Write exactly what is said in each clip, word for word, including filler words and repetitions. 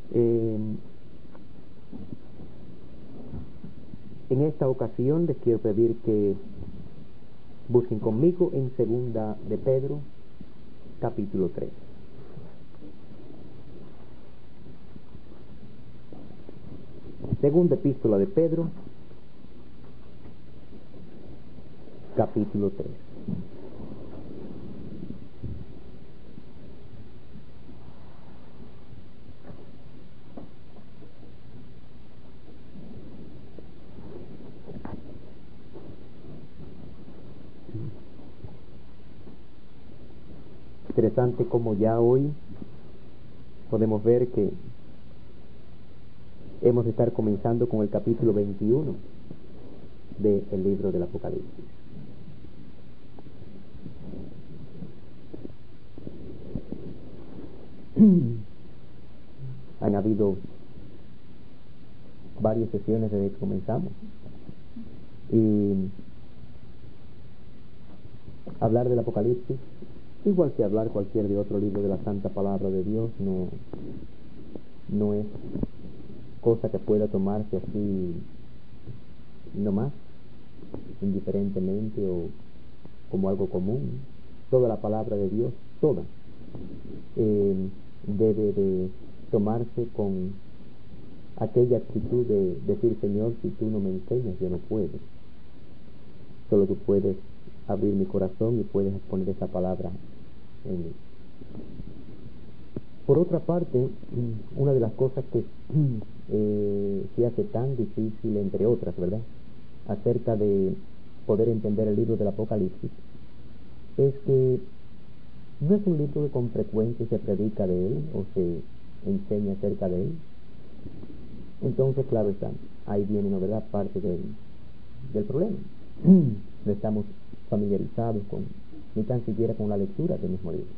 Eh, en esta ocasión les quiero pedir que busquen conmigo en Segunda de Pedro, capítulo tres. Segunda epístola de Pedro, capítulo tres. Interesante como ya hoy podemos ver que hemos de estar comenzando con el capítulo veintiuno del libro del Apocalipsis. Han habido varias sesiones desde que comenzamos y hablar del Apocalipsis, igual que hablar cualquier de otro libro de la Santa Palabra de Dios, no, no es cosa que pueda tomarse así nomás, indiferentemente o como algo común. Toda la palabra de Dios, toda, eh, debe de tomarse con aquella actitud de decir: Señor, si tú no me enseñas, yo no puedo. Solo tú puedes abrir mi corazón y puedes poner esa palabra en mí. Por otra parte, una de las cosas que eh, se hace tan difícil, entre otras, ¿verdad?, acerca de poder entender el libro del Apocalipsis, es que no es un libro que con frecuencia se predica de él o se enseña acerca de él. Entonces, claro está, ahí viene, ¿no, verdad?, parte del, del problema. No estamos familiarizados con, ni tan siquiera con la lectura del mismo libro.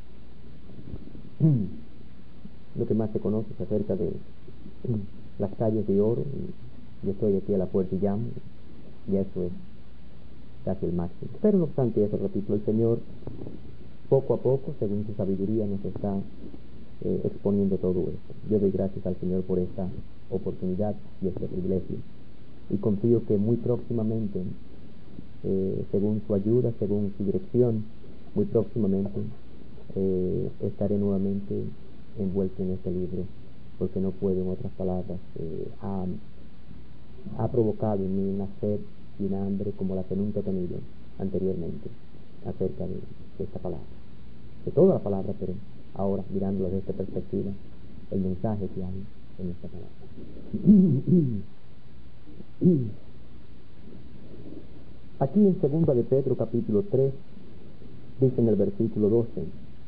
Lo que más se conoce es acerca de las calles de oro, y yo estoy aquí a la puerta y llamo, y eso es casi el máximo. Pero no obstante eso, repito, el Señor poco a poco, según su sabiduría, nos está eh, exponiendo todo esto. Yo doy gracias al Señor por esta oportunidad y este privilegio, y confío que muy próximamente, eh, según su ayuda, según su dirección, muy próximamente eh, estaré nuevamente envuelto en este libro, porque no puedo, en otras palabras, eh, ha, ha provocado en mí una sed y una hambre como la que nunca he tenido anteriormente acerca de, de esta palabra, de toda la palabra, pero ahora mirándola desde esta perspectiva, el mensaje que hay en esta palabra. Aquí en Segunda de Pedro, capítulo tres, dice en el versículo doce: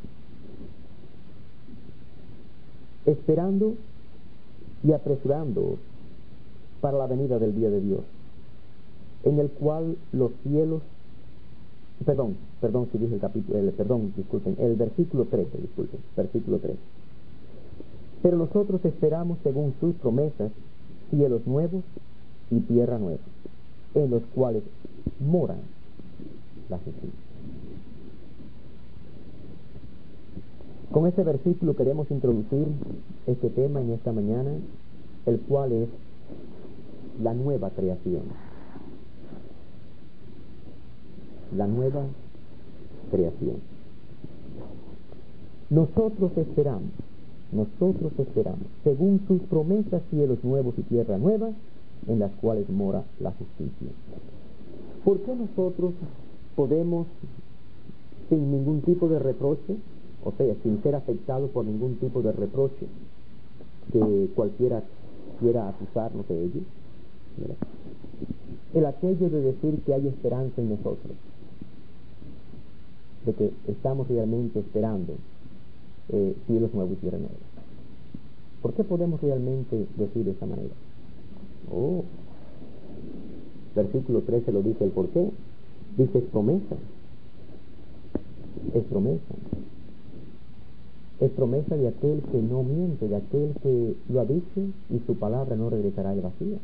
esperando y apresurando para la venida del día de Dios, en el cual los cielos, perdón, perdón si dije el capítulo, el, perdón, disculpen, el versículo trece, disculpen, versículo trece. Pero nosotros esperamos, según sus promesas, cielos nuevos y tierra nueva, en los cuales moran la justicia. Con este versículo queremos introducir este tema en esta mañana, el cual es la nueva creación. La nueva creación. Nosotros esperamos, nosotros esperamos, según sus promesas, cielos nuevos y tierra nueva, en las cuales mora la justicia. ¿Por qué nosotros podemos, sin ningún tipo de reproche, o sea, sin ser afectados por ningún tipo de reproche que cualquiera quiera acusarnos de ello, ¿verdad?, el aquello de decir que hay esperanza en nosotros, de que estamos realmente esperando eh, cielos nuevos y tierra nueva? ¿Por qué podemos realmente decir de esa manera? Oh, versículo trece lo dice el por qué. Dice: es promesa, es promesa. Es promesa de aquel que no miente, de aquel que lo ha dicho y su palabra no regresará al vacío.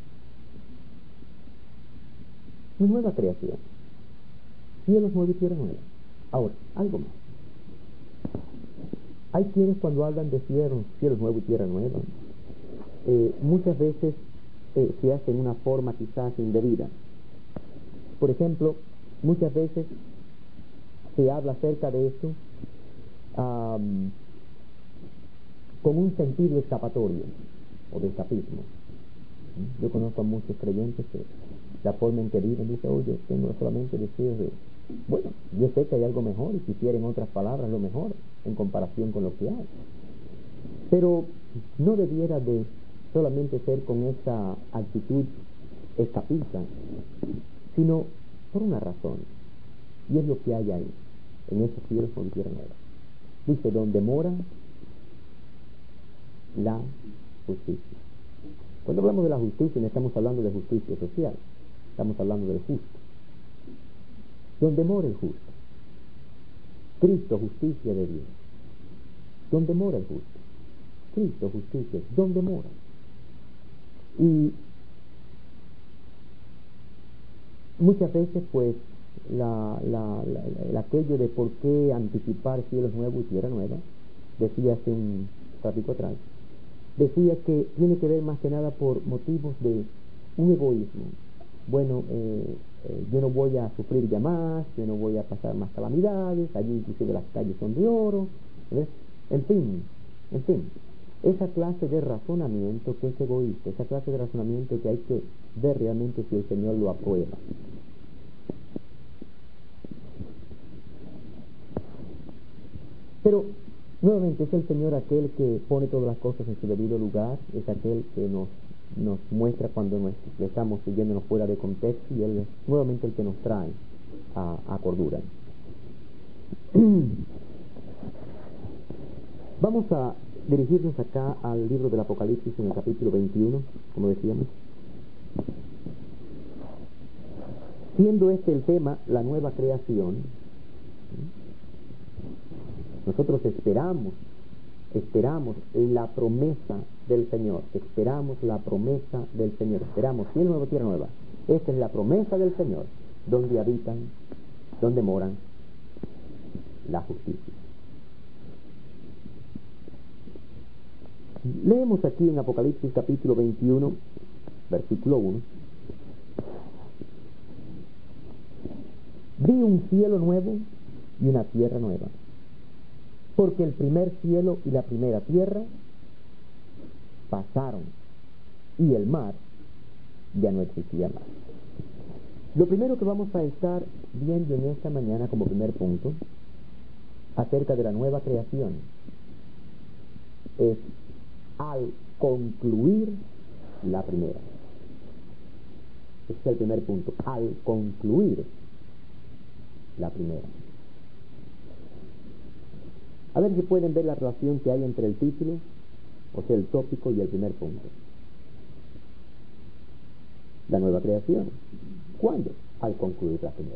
Una nueva creación, cielos nuevos y tierra nueva. Ahora, algo más. Hay quienes cuando hablan de cielos, cielos nuevos y tierra nueva, eh, muchas veces eh, se hace en una forma quizás indebida. Por ejemplo, muchas veces se habla acerca de esto um, con un sentido escapatorio o de escapismo. Yo conozco a muchos creyentes que la forma en que viven, dice, oye, tengo solamente deseos de... Bueno, yo sé que hay algo mejor y quisiera en otras palabras lo mejor en comparación con lo que hay. Pero no debiera de solamente ser con esa actitud escapista, sino por una razón. Y es lo que hay ahí, en esos cielos con tierra nueva. Dice, donde mora la justicia. Cuando hablamos de la justicia no estamos hablando de justicia social, estamos hablando del justo. Donde mora el justo. Cristo, justicia de Dios. ¿Dónde mora el justo? Cristo, justicia. ¿Dónde mora? Y muchas veces, pues, la, la, la, el aquello de por qué anticipar cielos nuevos y tierra nueva, decía hace un ratito atrás, decía que tiene que ver más que nada por motivos de un egoísmo. Bueno, eh, eh, yo no voy a sufrir ya más, yo no voy a pasar más calamidades, allí inclusive las calles son de oro, ¿ves? En fin, en fin, esa clase de razonamiento que es egoísta, esa clase de razonamiento que hay que ver realmente si el Señor lo aprueba. Pero nuevamente es el Señor aquel que pone todas las cosas en su debido lugar, es aquel que nos, nos muestra cuando nos, le estamos siguiéndonos fuera de contexto, y Él es nuevamente el que nos trae a, a cordura. Vamos a dirigirnos acá al libro del Apocalipsis en el capítulo veintiuno, como decíamos. Siendo este el tema, la nueva creación, nosotros esperamos, esperamos la promesa del Señor, esperamos la promesa del Señor, esperamos cielo nuevo, tierra nueva. Esta es la promesa del Señor, donde habitan, donde moran la justicia. Leemos aquí en Apocalipsis capítulo veintiuno, versículo uno. Vi un cielo nuevo y una tierra nueva, porque el primer cielo y la primera tierra pasaron, y el mar ya no existía más. Lo primero que vamos a estar viendo en esta mañana como primer punto acerca de la nueva creación es al concluir la primera. Ese es el primer punto, al concluir la primera. A ver si pueden ver la relación que hay entre el título, o sea, el tópico, y el primer punto. La nueva creación. ¿Cuándo? Al concluir la primera.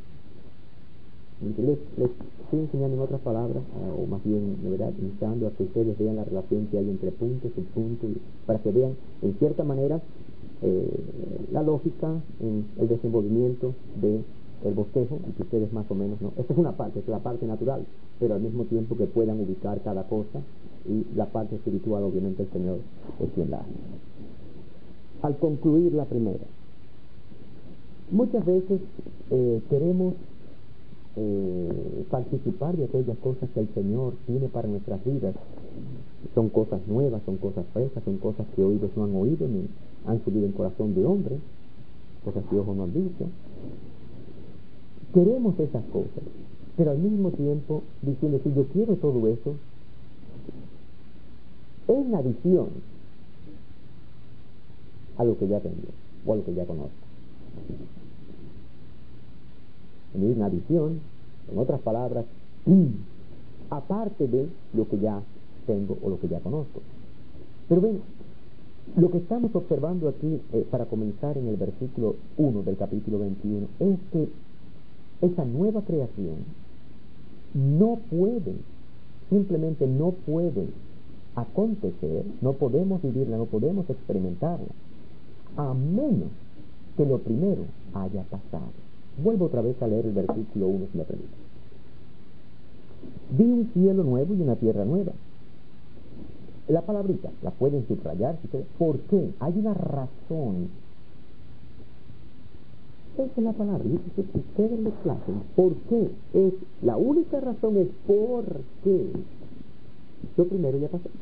Les, les estoy enseñando en otras palabras, o más bien, de verdad, invitando a que ustedes vean la relación que hay entre punto, subpunto, y para que vean, en cierta manera, eh, la lógica en el desenvolvimiento de el bosquejo, y que ustedes más o menos, ¿no? Esta es una parte, es la parte natural, pero al mismo tiempo que puedan ubicar cada cosa, y la parte espiritual, obviamente, el Señor es quien la hace. Al concluir la primera, muchas veces eh, queremos eh, participar de aquellas cosas que el Señor tiene para nuestras vidas. Son cosas nuevas, son cosas frescas, son cosas que oídos no han oído ni han subido en corazón de hombre, cosas que ojos no han visto. Queremos esas cosas, pero al mismo tiempo diciendo, si yo quiero todo eso, es una adición a lo que ya tengo o a lo que ya conozco. Es una adición, en otras palabras, aparte de lo que ya tengo o lo que ya conozco. Pero ven, lo que estamos observando aquí, eh, para comenzar en el versículo uno del capítulo veintiuno, es que esa nueva creación no puede, simplemente no puede acontecer, no podemos vivirla, no podemos experimentarla, a menos que lo primero haya pasado. Vuelvo otra vez a leer el versículo uno, si me permite. Vi un cielo nuevo y una tierra nueva. La palabrita la pueden subrayar si quieren. ¿Por qué? Hay una razón. Esa es la palabra. Y ustedes le placen. ¿Por qué? Es, la única razón es por qué. Lo primero ya pasó.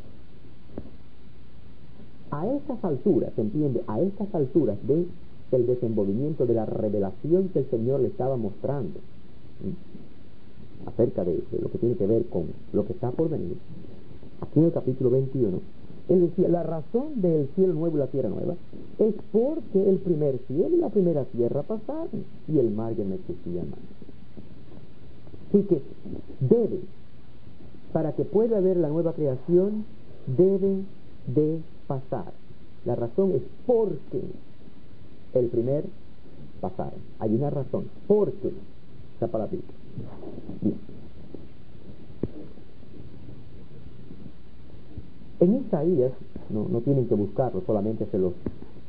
A esas alturas, ¿se entiende? A esas alturas de el desenvolvimiento de la revelación que el Señor le estaba mostrando, ¿sí?, acerca de, de lo que tiene que ver con lo que está por venir. Aquí en el capítulo veintiuno, él decía, la razón del cielo nuevo y la tierra nueva es porque el primer cielo y la primera tierra pasaron y el mar ya no existía más. Así que debe, para que pueda haber la nueva creación, debe de pasar. La razón es porque el primer pasaron. Hay una razón. Porque esa palabra. Bien. En Isaías, no, no tienen que buscarlo, solamente se los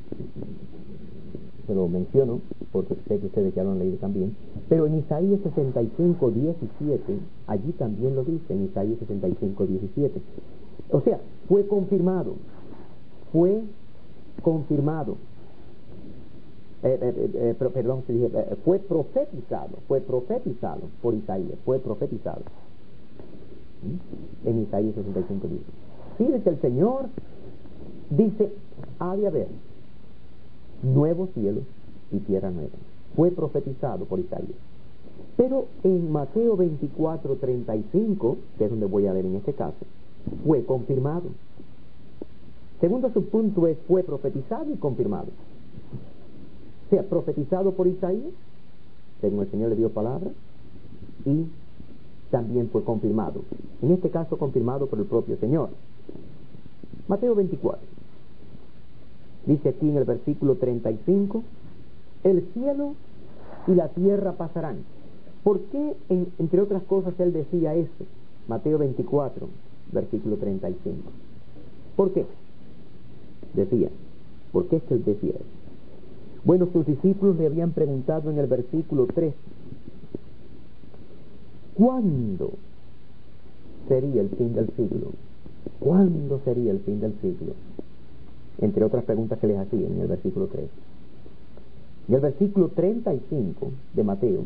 se lo menciono, porque sé que ustedes ya lo han leído también, pero en Isaías sesenta y cinco, diecisiete, allí también lo dice, en Isaías sesenta y cinco, diecisiete. O sea, fue confirmado, fue confirmado, eh, eh, eh, pero, perdón, se dije, eh, fue profetizado, fue profetizado por Isaías, fue profetizado, ¿sí?, en Isaías sesenta y cinco, diez. Fíjate, el Señor dice, ha de haber nuevos cielos y tierra nueva. Fue profetizado por Isaías. Pero en Mateo veinticuatro, treinta y cinco, que es donde voy a ver en este caso, fue confirmado. Segundo subpunto es, fue profetizado y confirmado. O sea, profetizado por Isaías, según el Señor le dio palabra, y también fue confirmado. En este caso, confirmado por el propio Señor. Mateo veinticuatro. Dice aquí en el versículo treinta y cinco, el cielo y la tierra pasarán. ¿Por qué, en, entre otras cosas, él decía eso? Mateo veinticuatro, versículo treinta y cinco. ¿Por qué? Decía, ¿por qué es que él decía eso? Bueno, sus discípulos le habían preguntado en el versículo tres, ¿cuándo sería el fin del siglo? ¿Cuándo sería el fin del siglo? Entre otras preguntas que les hacían en el versículo tres. En el versículo treinta y cinco de Mateo,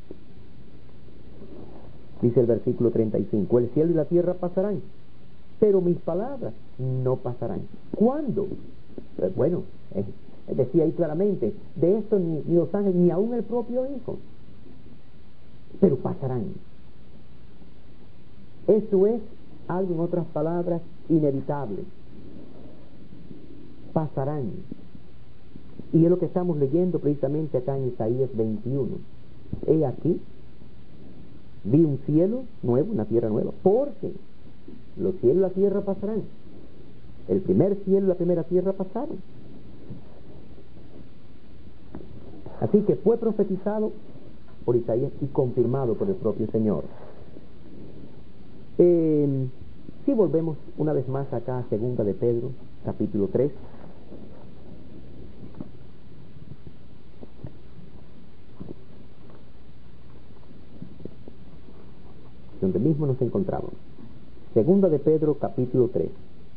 dice el versículo treinta y cinco, el cielo y la tierra pasarán, pero mis palabras no pasarán. ¿Cuándo? Pues bueno, eh, decía ahí claramente, de esto ni, ni los ángeles, ni aún el propio Hijo, pero pasarán. Eso es algo, en otras palabras, inevitable. Pasarán. Y es lo que estamos leyendo precisamente acá en Isaías veintiuno. He aquí, vi un cielo nuevo, una tierra nueva, porque los cielos y la tierra pasarán. El primer cielo y la primera tierra pasaron. Así que fue profetizado por Isaías y confirmado por el propio Señor. Eh, si volvemos una vez más acá a Segunda de Pedro, capítulo tres. Donde mismo nos encontramos. Segunda de Pedro, capítulo tres.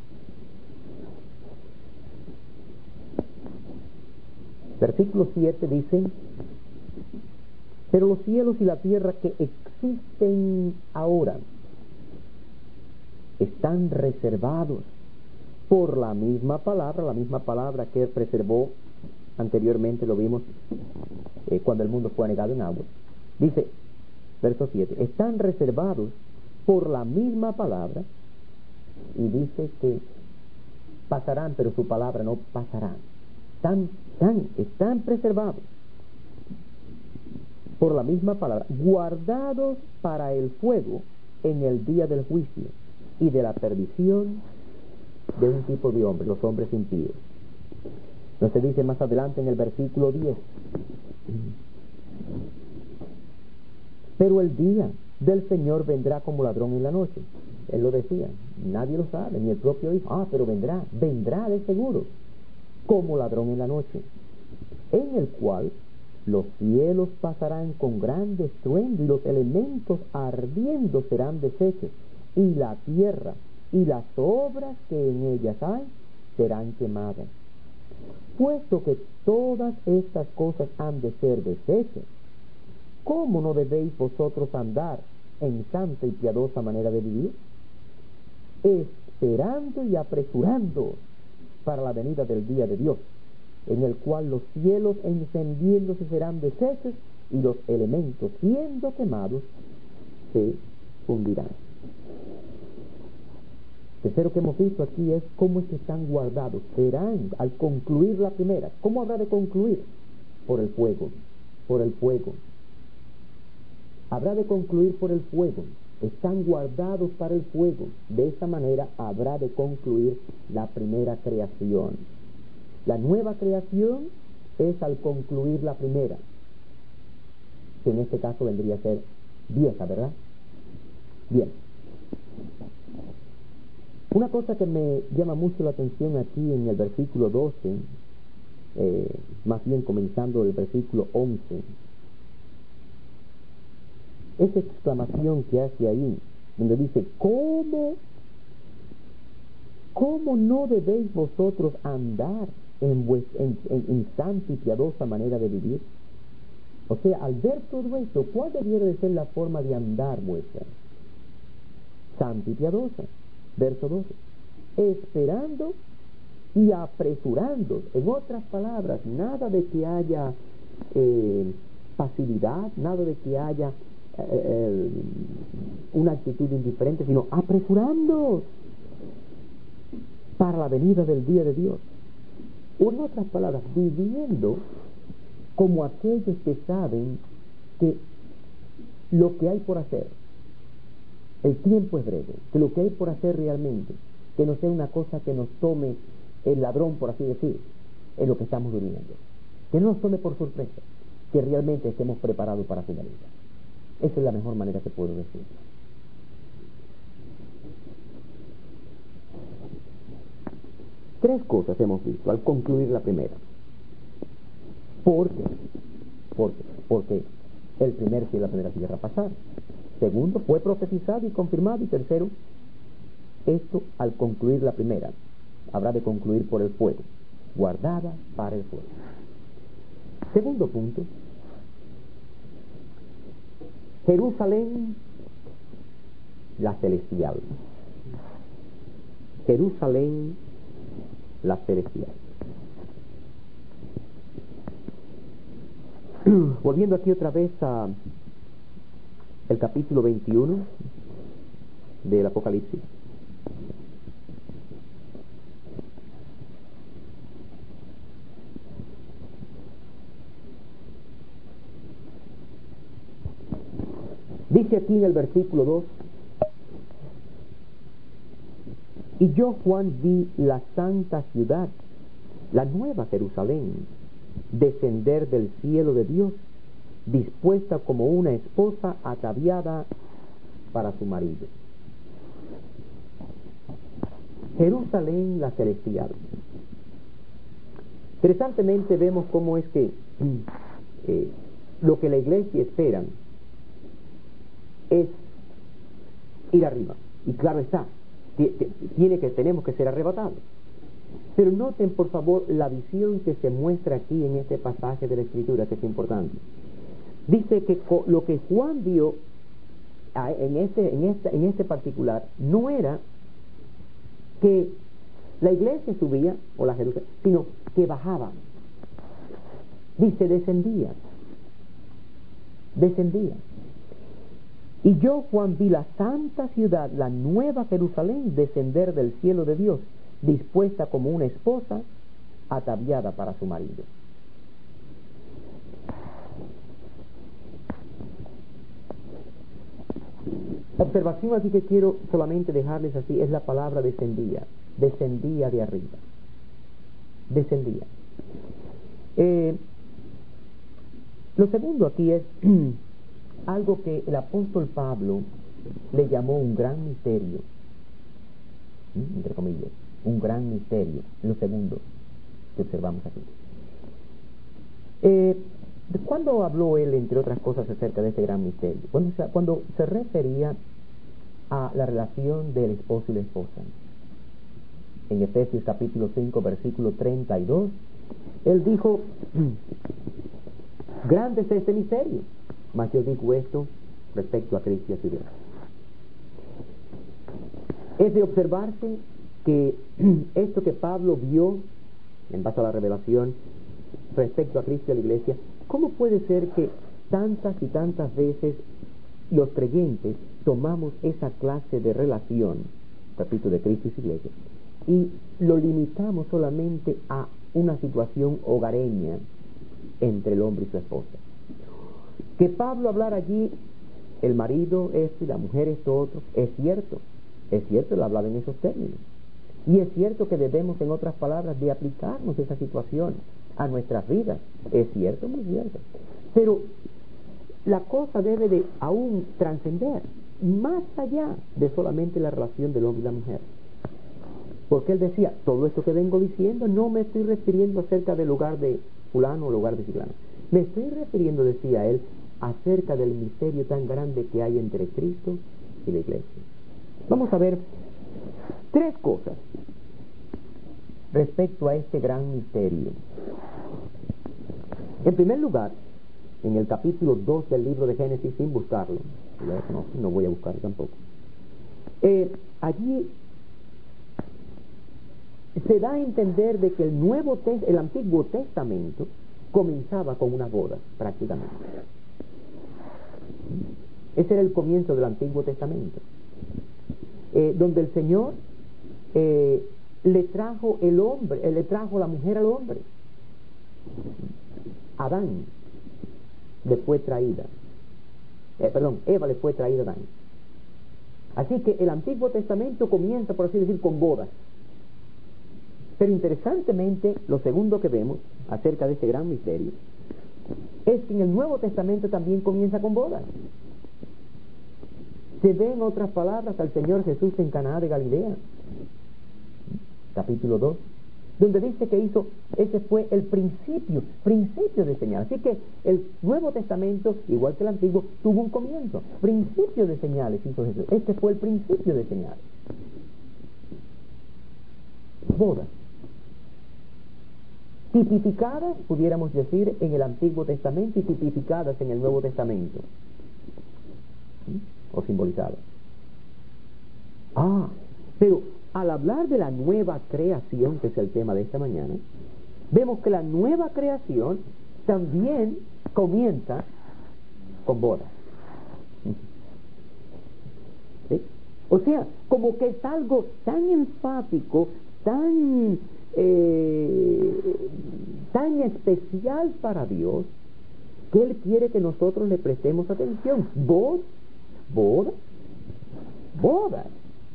Versículo siete dice, pero los cielos y la tierra que existen ahora están reservados por la misma palabra, la misma palabra que preservó anteriormente, lo vimos eh, cuando el mundo fue anegado en agua. Dice, verso siete, están reservados por la misma palabra, y dice que pasarán, pero su palabra no pasará. Están, están, están preservados por la misma palabra, guardados para el fuego en el día del juicio y de la perdición de un tipo de hombre, los hombres impíos. No se dice más adelante en el versículo diez, pero el día del Señor vendrá como ladrón en la noche. Él lo decía, nadie lo sabe, ni el propio Hijo. Ah, pero vendrá, vendrá de seguro, como ladrón en la noche, en el cual los cielos pasarán con gran estruendo y los elementos ardiendo serán deshechos, y la tierra y las obras que en ellas hay serán quemadas. Puesto que todas estas cosas han de ser deshechas, ¿cómo no debéis vosotros andar en santa y piadosa manera de vivir? Esperando y apresurando para la venida del día de Dios, en el cual los cielos encendiéndose serán deshechos y los elementos siendo quemados se fundirán. Tercero que hemos visto aquí es cómo es que están guardados. Serán al concluir la primera. ¿Cómo habrá de concluir? Por el fuego, por el fuego. Habrá de concluir por el fuego. Están guardados para el fuego. De esa manera habrá de concluir la primera creación. La nueva creación es al concluir la primera, que en este caso vendría a ser vieja, ¿verdad? Bien. Una cosa que me llama mucho la atención aquí en el versículo doce, eh, más bien comenzando el versículo once, esa exclamación que hace ahí, donde dice, ¿cómo, cómo no debéis vosotros andar en, vues, en, en, en santa y piadosa manera de vivir? O sea, al ver todo esto, ¿cuál debiera de ser la forma de andar vuestra? Santa y piadosa. Verso doce, esperando y apresurando. En otras palabras, nada de que haya eh, pasividad, nada de que haya eh, eh, una actitud indiferente, sino apresurando para la venida del día de Dios. O en otras palabras, viviendo como aquellos que saben que lo que hay por hacer, el tiempo es breve, que lo que hay por hacer realmente, que no sea una cosa que nos tome el ladrón, por así decir, en lo que estamos durmiendo, que no nos tome por sorpresa, que realmente estemos preparados para su venida. Esa es la mejor manera que puedo decir. Tres cosas hemos visto al concluir la primera. ¿Por qué? ¿Por qué? Porque el primer cielo y la primera tierra pasaron. Segundo, fue profetizado y confirmado. Y tercero, esto al concluir la primera habrá de concluir por el fuego, guardada para el fuego. Segundo punto, Jerusalén la celestial. Jerusalén la celestial. Volviendo aquí otra vez a el capítulo veintiuno del Apocalipsis. Dice aquí en el versículo dos, y yo Juan vi la santa ciudad, la nueva Jerusalén, descender del cielo de Dios, dispuesta como una esposa ataviada para su marido. Jerusalén la celestial. Interesantemente vemos cómo es que eh, lo que la iglesia espera es ir arriba, y claro está, tiene que tenemos que ser arrebatados. Pero noten por favor la visión que se muestra aquí en este pasaje de la Escritura, que es importante. Dice que lo que Juan vio en este, en este, en este particular no era que la iglesia subía, o la Jerusalén, sino que bajaba. Dice, descendía. Descendía. Y yo, Juan, vi la santa ciudad, la nueva Jerusalén, descender del cielo de Dios, dispuesta como una esposa ataviada para su marido. La observación aquí que quiero solamente dejarles así es la palabra descendía. Descendía de arriba. Descendía. Eh, lo segundo aquí es algo que el apóstol Pablo le llamó un gran misterio, ¿sí? Entre comillas, un gran misterio. Lo segundo que observamos aquí. Eh, ¿Cuándo habló él, entre otras cosas, acerca de este gran misterio? Cuando se, cuando se refería a la relación del esposo y la esposa. En Efesios capítulo cinco, versículo treinta y dos, él dijo: grande es este misterio, mas yo digo esto respecto a Cristo y a su iglesia. Es de observarse que esto que Pablo vio en base a la revelación respecto a Cristo y a la iglesia, ¿cómo puede ser que tantas y tantas veces los creyentes tomamos esa clase de relación, repito, de Cristo y su iglesia, y lo limitamos solamente a una situación hogareña entre el hombre y su esposa? Que Pablo hablara allí, el marido esto y la mujer esto otro, es cierto, es cierto, él hablaba en esos términos, y es cierto que debemos, en otras palabras, de aplicarnos esa situación a nuestras vidas, es cierto, muy cierto, pero la cosa debe de aún trascender más allá de solamente la relación del hombre y la mujer, porque él decía, todo esto que vengo diciendo no me estoy refiriendo acerca del hogar de fulano o el hogar de ciclano, me estoy refiriendo, decía él, acerca del misterio tan grande que hay entre Cristo y la iglesia. Vamos a ver tres cosas respecto a este gran misterio. En primer lugar, en el capítulo dos del libro de Génesis, sin buscarlo, no, no voy a buscarlo tampoco, eh, allí se da a entender de que el nuevo tes- el Antiguo Testamento comenzaba con una boda, prácticamente. Ese era el comienzo del Antiguo Testamento, eh, donde el Señor eh, le trajo el hombre, eh, le trajo la mujer al hombre. Adán le fue traída, eh, perdón, Eva le fue traída a Adán. Así que el Antiguo Testamento comienza, por así decir, con bodas. Pero interesantemente, lo segundo que vemos acerca de este gran misterio es que en el Nuevo Testamento también comienza con bodas. Se ve, en otras palabras, al Señor Jesús en Caná de Galilea, capítulo dos, donde dice que hizo, ese fue el principio, principio de señales. Así que el Nuevo Testamento, igual que el Antiguo, tuvo un comienzo, principio de señales hizo Jesús. Este fue el principio de señales. Bodas. Tipificadas, pudiéramos decir, en el Antiguo Testamento y tipificadas en el Nuevo Testamento. ¿Sí? O simbolizadas. Ah, pero al hablar de la nueva creación, que es el tema de esta mañana, vemos que la nueva creación también comienza con bodas. ¿Sí? O sea, como que es algo tan enfático, tan eh, tan especial para Dios, que Él quiere que nosotros le prestemos atención. Bodas, bodas, bodas.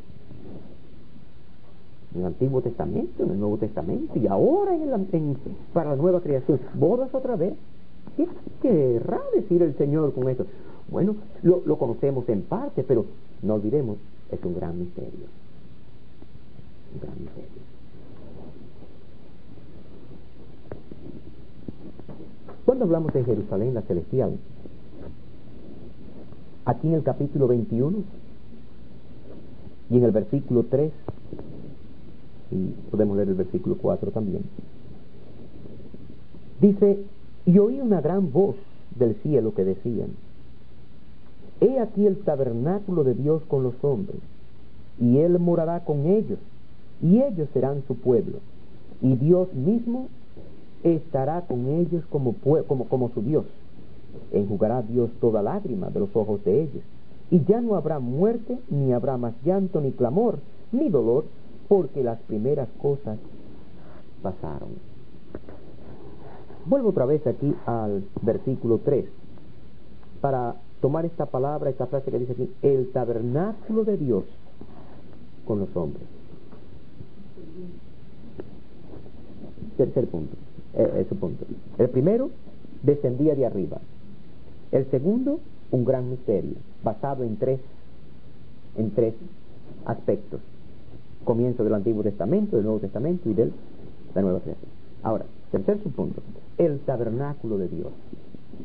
En el Antiguo Testamento, en el Nuevo Testamento, y ahora en el, en, para la nueva creación, bodas otra vez. ¿Qué querrá decir el Señor con esto? Bueno, lo, lo conocemos en parte, pero no olvidemos, es un gran misterio. Un gran misterio. Cuando hablamos de Jerusalén, la celestial, aquí en el capítulo veintiuno y en el versículo tres, y podemos leer el versículo cuatro también, dice: y oí una gran voz del cielo que decían: he aquí el tabernáculo de Dios con los hombres, y Él morará con ellos, y ellos serán su pueblo, y Dios mismo estará con ellos como, como, como su Dios. Enjugará Dios toda lágrima de los ojos de ellos, y ya no habrá muerte, ni habrá más llanto, ni clamor, ni dolor, porque las primeras cosas pasaron. Vuelvo otra vez aquí al versículo tres, para tomar esta palabra, esta frase que dice aquí: el tabernáculo de Dios con los hombres. Tercer punto, eh, ese punto. El primero, descendía de arriba. El segundo, un gran misterio, basado en tres, en tres aspectos: comienzo del Antiguo Testamento, del Nuevo Testamento y de la Nueva Creación. Ahora, tercer subpunto, el tabernáculo de Dios.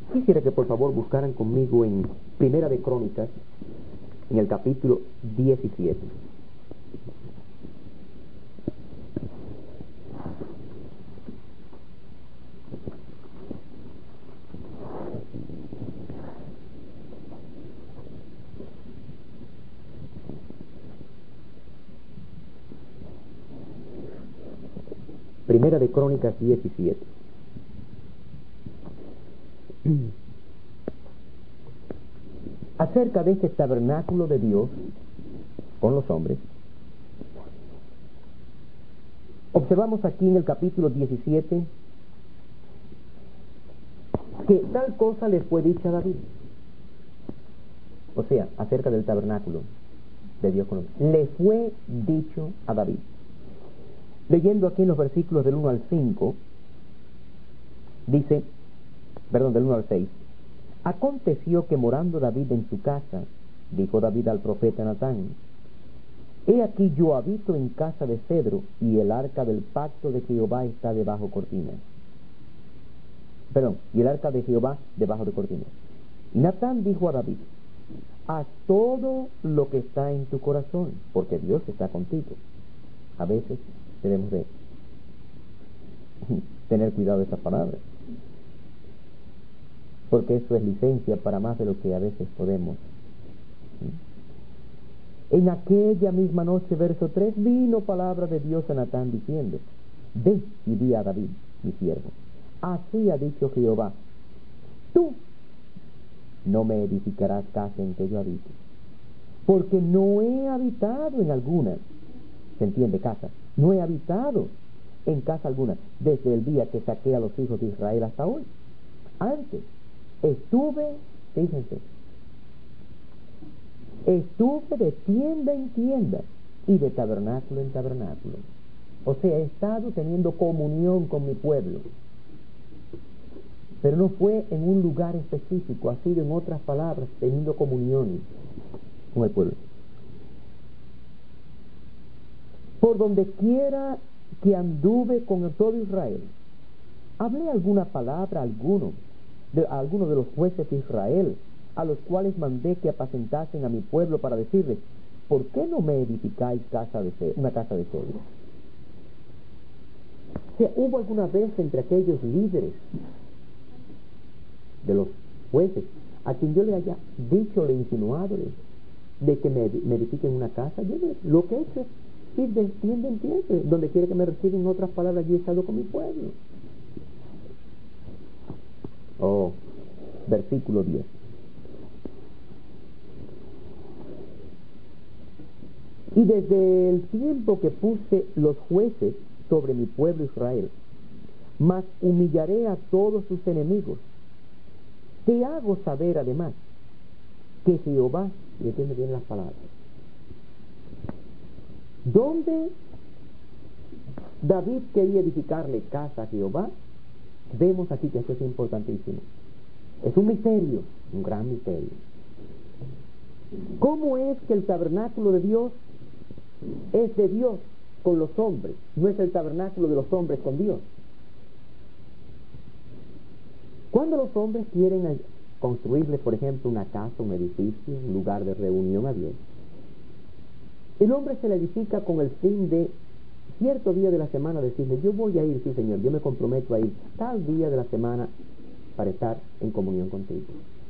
Quisiera que por favor buscaran conmigo en Primera de Crónicas, en el capítulo diecisiete. Primera de Crónicas diecisiete. Acerca de este tabernáculo de Dios con los hombres, observamos aquí en el capítulo diecisiete que tal cosa le fue dicha a David. O sea, acerca del tabernáculo de Dios con los hombres, le fue dicho a David. Leyendo aquí en los versículos del uno al cinco, dice, perdón, del uno al seis, aconteció que morando David en su casa, dijo David al profeta Natán, he aquí yo habito en casa de cedro, y el arca del pacto de Jehová está debajo cortinas. Perdón, y el arca de Jehová debajo de cortinas. Y Natán dijo a David, haz todo lo que está en tu corazón, porque Dios está contigo. A veces debemos de tener cuidado de esas palabras, porque eso es licencia para más de lo que a veces podemos. En aquella misma noche, verso tres, vino palabra de Dios a Natán diciendo, ve y di a David, mi siervo, así ha dicho Jehová, tú no me edificarás casa en que yo habite, porque no he habitado en alguna, se entiende, casa, no he habitado en casa alguna desde el día que saqué a los hijos de Israel hasta hoy. Antes estuve, fíjense, estuve de tienda en tienda y de tabernáculo en tabernáculo. O sea, he estado teniendo comunión con mi pueblo, pero no fue en un lugar específico, ha sido, en otras palabras, teniendo comunión con el pueblo. Por donde quiera que anduve con todo Israel, hablé alguna palabra a alguno de, a alguno de los jueces de Israel, a los cuales mandé que apacentasen a mi pueblo, para decirles, ¿por qué no me edificáis casa de cedro, una casa de cedro? O sea, hubo alguna vez entre aquellos líderes de los jueces a quien yo le haya dicho, le insinuado de que me, me edifiquen una casa. Yo me, lo que he hecho es ir de tienda en tienda, donde quiere que me reciban. En otras palabras, yo he estado con mi pueblo. Oh, versículo diez. Y desde el tiempo que puse los jueces sobre mi pueblo Israel, mas humillaré a todos sus enemigos. Te hago saber además que Jehová, y entiende bien las palabras, donde David quería edificarle casa a Jehová, vemos aquí que esto es importantísimo. Es un misterio, un gran misterio. ¿Cómo es que el tabernáculo de Dios es de Dios con los hombres? No es el tabernáculo de los hombres con Dios. Cuando los hombres quieren construirle, por ejemplo, una casa, un edificio, un lugar de reunión a Dios, el hombre se le edifica con el fin de cierto día de la semana decirle, yo voy a ir, sí Señor, yo me comprometo a ir tal día de la semana para estar en comunión contigo.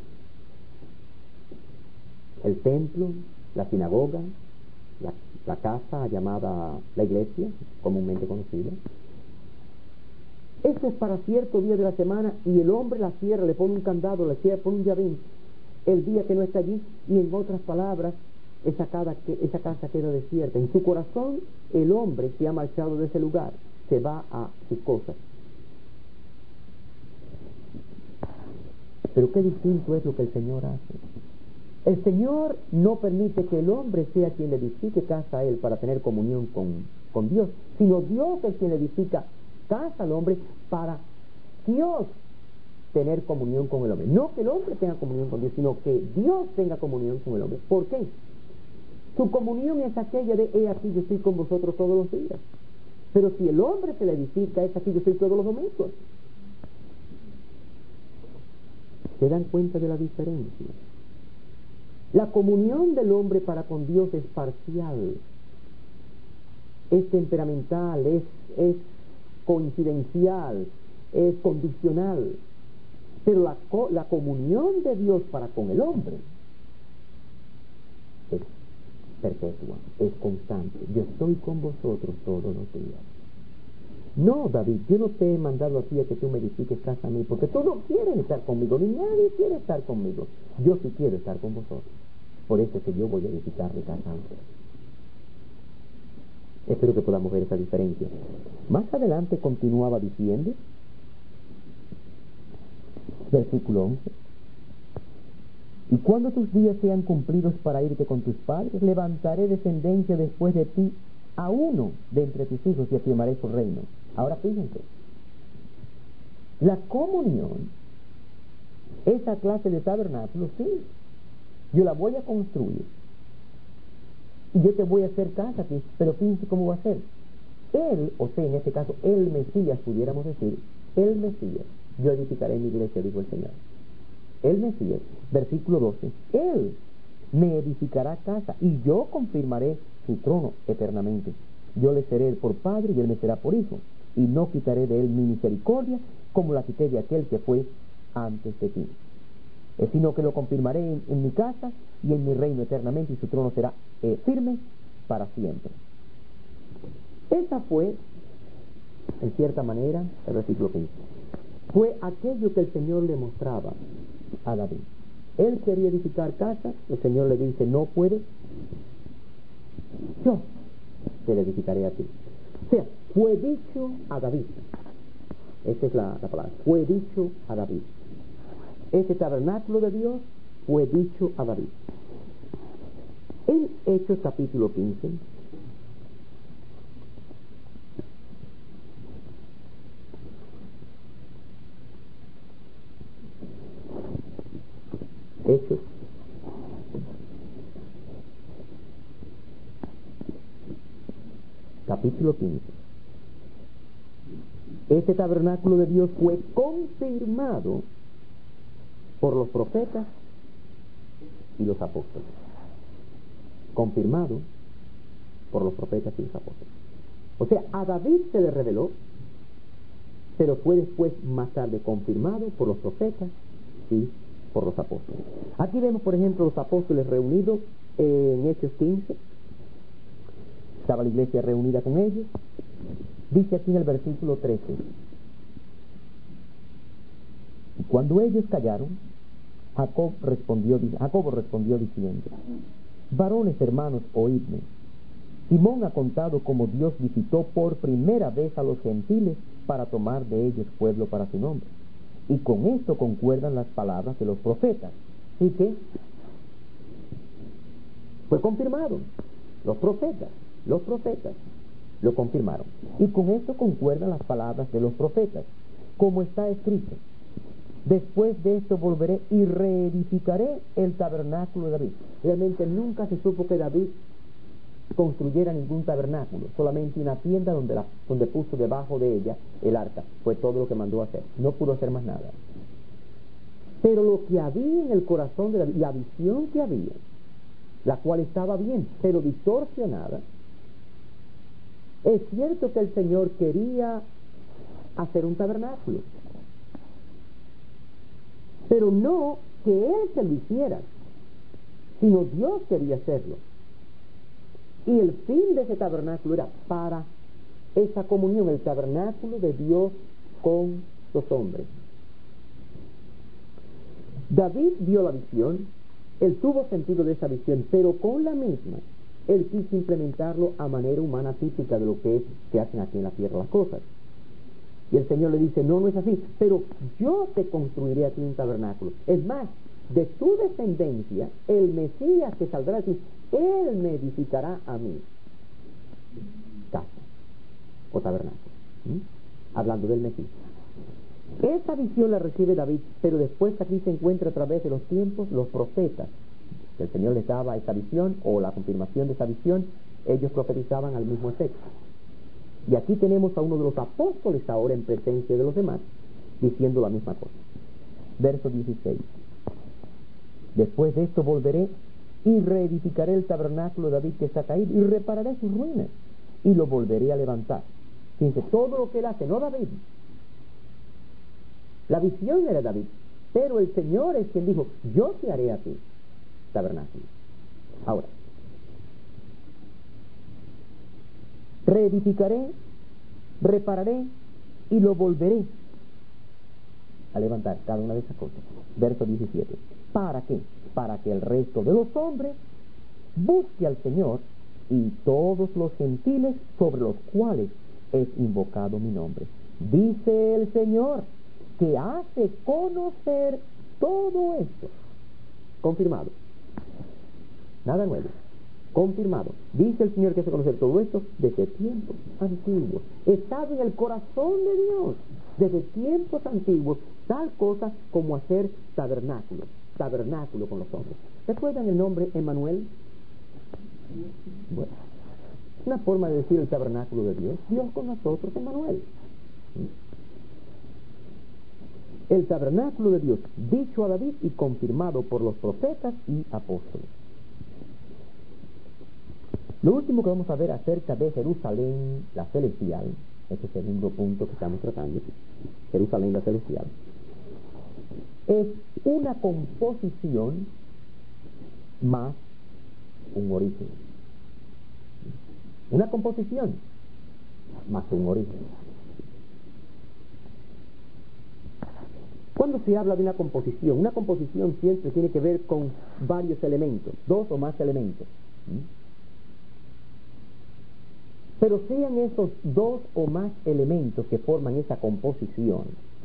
El templo, la sinagoga, la, la casa llamada la iglesia, comúnmente conocida, eso es para cierto día de la semana, y el hombre la cierra, le pone un candado, le cierra, pone un llavín el día que no está allí, y en otras palabras, esa casa, esa casa queda desierta. En su corazón, el hombre se ha marchado de ese lugar, se va a sus cosas. Pero qué distinto es lo que el Señor hace. El Señor no permite que el hombre sea quien le edifique casa a él para tener comunión con, con Dios, sino Dios es quien le edifica casa al hombre para Dios tener comunión con el hombre. No que el hombre tenga comunión con Dios, sino que Dios tenga comunión con el hombre. ¿Por qué? Su comunión es aquella de, he aquí yo estoy con vosotros todos los días. Pero si el hombre se le edifica, es aquí yo estoy todos los domingos. ¿Se dan cuenta de la diferencia? La comunión del hombre para con Dios es parcial, es temperamental, es, es coincidencial, es condicional. Pero la, la comunión de Dios para con el hombre es perpetua, es constante. Yo estoy con vosotros todos los días. No, David, yo no te he mandado a ti a que tú me edifiques casa a mí, porque tú no quieres estar conmigo, ni nadie quiere estar conmigo. Yo sí quiero estar con vosotros. Por eso es que yo voy a edificarle casa a ustedes. Espero que podamos ver esa diferencia. Más adelante continuaba diciendo, versículo once: y cuando tus días sean cumplidos para irte con tus padres, levantaré descendencia después de ti a uno de entre tus hijos y afirmaré su reino. Ahora fíjense, la comunión, esa clase de tabernáculo, sí, yo la voy a construir y yo te voy a hacer casa aquí, pero fíjense cómo va a ser. Él, o sea, en este caso, el Mesías, pudiéramos decir, el Mesías, yo edificaré mi iglesia, dijo el Señor. El Mesías, versículo doce, Él me edificará casa y yo confirmaré su trono eternamente. Yo le seré por padre y él me será por hijo, y no quitaré de él mi misericordia como la quité de aquel que fue antes de ti, eh, sino que lo confirmaré en, en mi casa y en mi reino eternamente, y su trono será eh, firme para siempre. Esa fue, en cierta manera, el versículo quince. Fue aquello que el Señor le mostraba a David. Él quería edificar casa, el Señor le dice, no puedes, yo te la edificaré a ti. O sea, fue dicho a David. Esa es la, la palabra. Fue dicho a David. Ese tabernáculo de Dios fue dicho a David. En Hechos capítulo quince, Hechos capítulo quince. Este tabernáculo de Dios fue confirmado por los profetas y los apóstoles. Confirmado por los profetas y los apóstoles. O sea, a David se le reveló, pero fue después, más tarde, confirmado por los profetas y por los apóstoles. Aquí vemos, por ejemplo, los apóstoles reunidos en Hechos quince. Estaba la iglesia reunida con ellos. Dice aquí en el versículo trece: y cuando ellos callaron, Jacob respondió, Jacobo respondió diciendo: varones hermanos, oídme. Simón ha contado cómo Dios visitó por primera vez a los gentiles para tomar de ellos pueblo para su nombre. Y con esto concuerdan las palabras de los profetas. ¿Y qué? Fue confirmado. Los profetas, los profetas lo confirmaron. Y con esto concuerdan las palabras de los profetas, como está escrito: después de esto volveré y reedificaré el tabernáculo de David. Realmente nunca se supo que David construyera ningún tabernáculo, solamente una tienda donde, la, donde puso debajo de ella el arca. Fue todo lo que mandó hacer, no pudo hacer más nada. Pero lo que había en el corazón de David, la visión que había, la cual estaba bien, pero distorsionada, es cierto que el Señor quería hacer un tabernáculo, pero no que Él se lo hiciera, sino Dios quería hacerlo. Y el fin de ese tabernáculo era para esa comunión, el tabernáculo de Dios con los hombres. David vio la visión, él tuvo sentido de esa visión, pero con la misma, él quiso implementarlo a manera humana típica de lo que es, que hacen aquí en la tierra las cosas. Y el Señor le dice: no, no es así, pero yo te construiré a ti un tabernáculo. Es más, de tu descendencia, el Mesías que saldrá de ti, Él me edificará a mí casa o tabernáculo. ¿Mm? Hablando del Mesías. Esa visión la recibe David, pero después aquí se encuentra a través de los tiempos los profetas. El Señor les daba esa visión o la confirmación de esa visión, ellos profetizaban al mismo efecto. Y aquí tenemos a uno de los apóstoles ahora en presencia de los demás diciendo la misma cosa. Verso dieciséis. Después de esto volveré y reedificaré el tabernáculo de David que está caído y repararé sus ruinas y lo volveré a levantar. Fíjense, todo lo que él hace, no David. La visión era David, pero el Señor es quien dijo, yo te haré a ti tabernáculo. Ahora, reedificaré, repararé y lo volveré a levantar, cada una de esas cosas. Verso diecisiete. ¿Para qué? Para que el resto de los hombres busque al Señor y todos los gentiles sobre los cuales es invocado mi nombre. Dice el Señor, que hace conocer todo esto. Confirmado. Nada nuevo. Confirmado. Dice el Señor que hace conocer todo esto desde tiempos antiguos. Estaba en el corazón de Dios desde tiempos antiguos tal cosa como hacer tabernáculo. Tabernáculo con los hombres. ¿Recuerdan el nombre Emmanuel? Bueno, una forma de decir el tabernáculo de Dios. Dios con nosotros, Emmanuel. El tabernáculo de Dios, dicho a David y confirmado por los profetas y apóstoles. Lo último que vamos a ver acerca de Jerusalén, la celestial, ese segundo punto que estamos tratando, Jerusalén, la celestial, es una composición más un origen. Una composición más un origen. Cuando se habla de una composición, una composición siempre tiene que ver con varios elementos, dos o más elementos. Pero sean esos dos o más elementos que forman esa composición,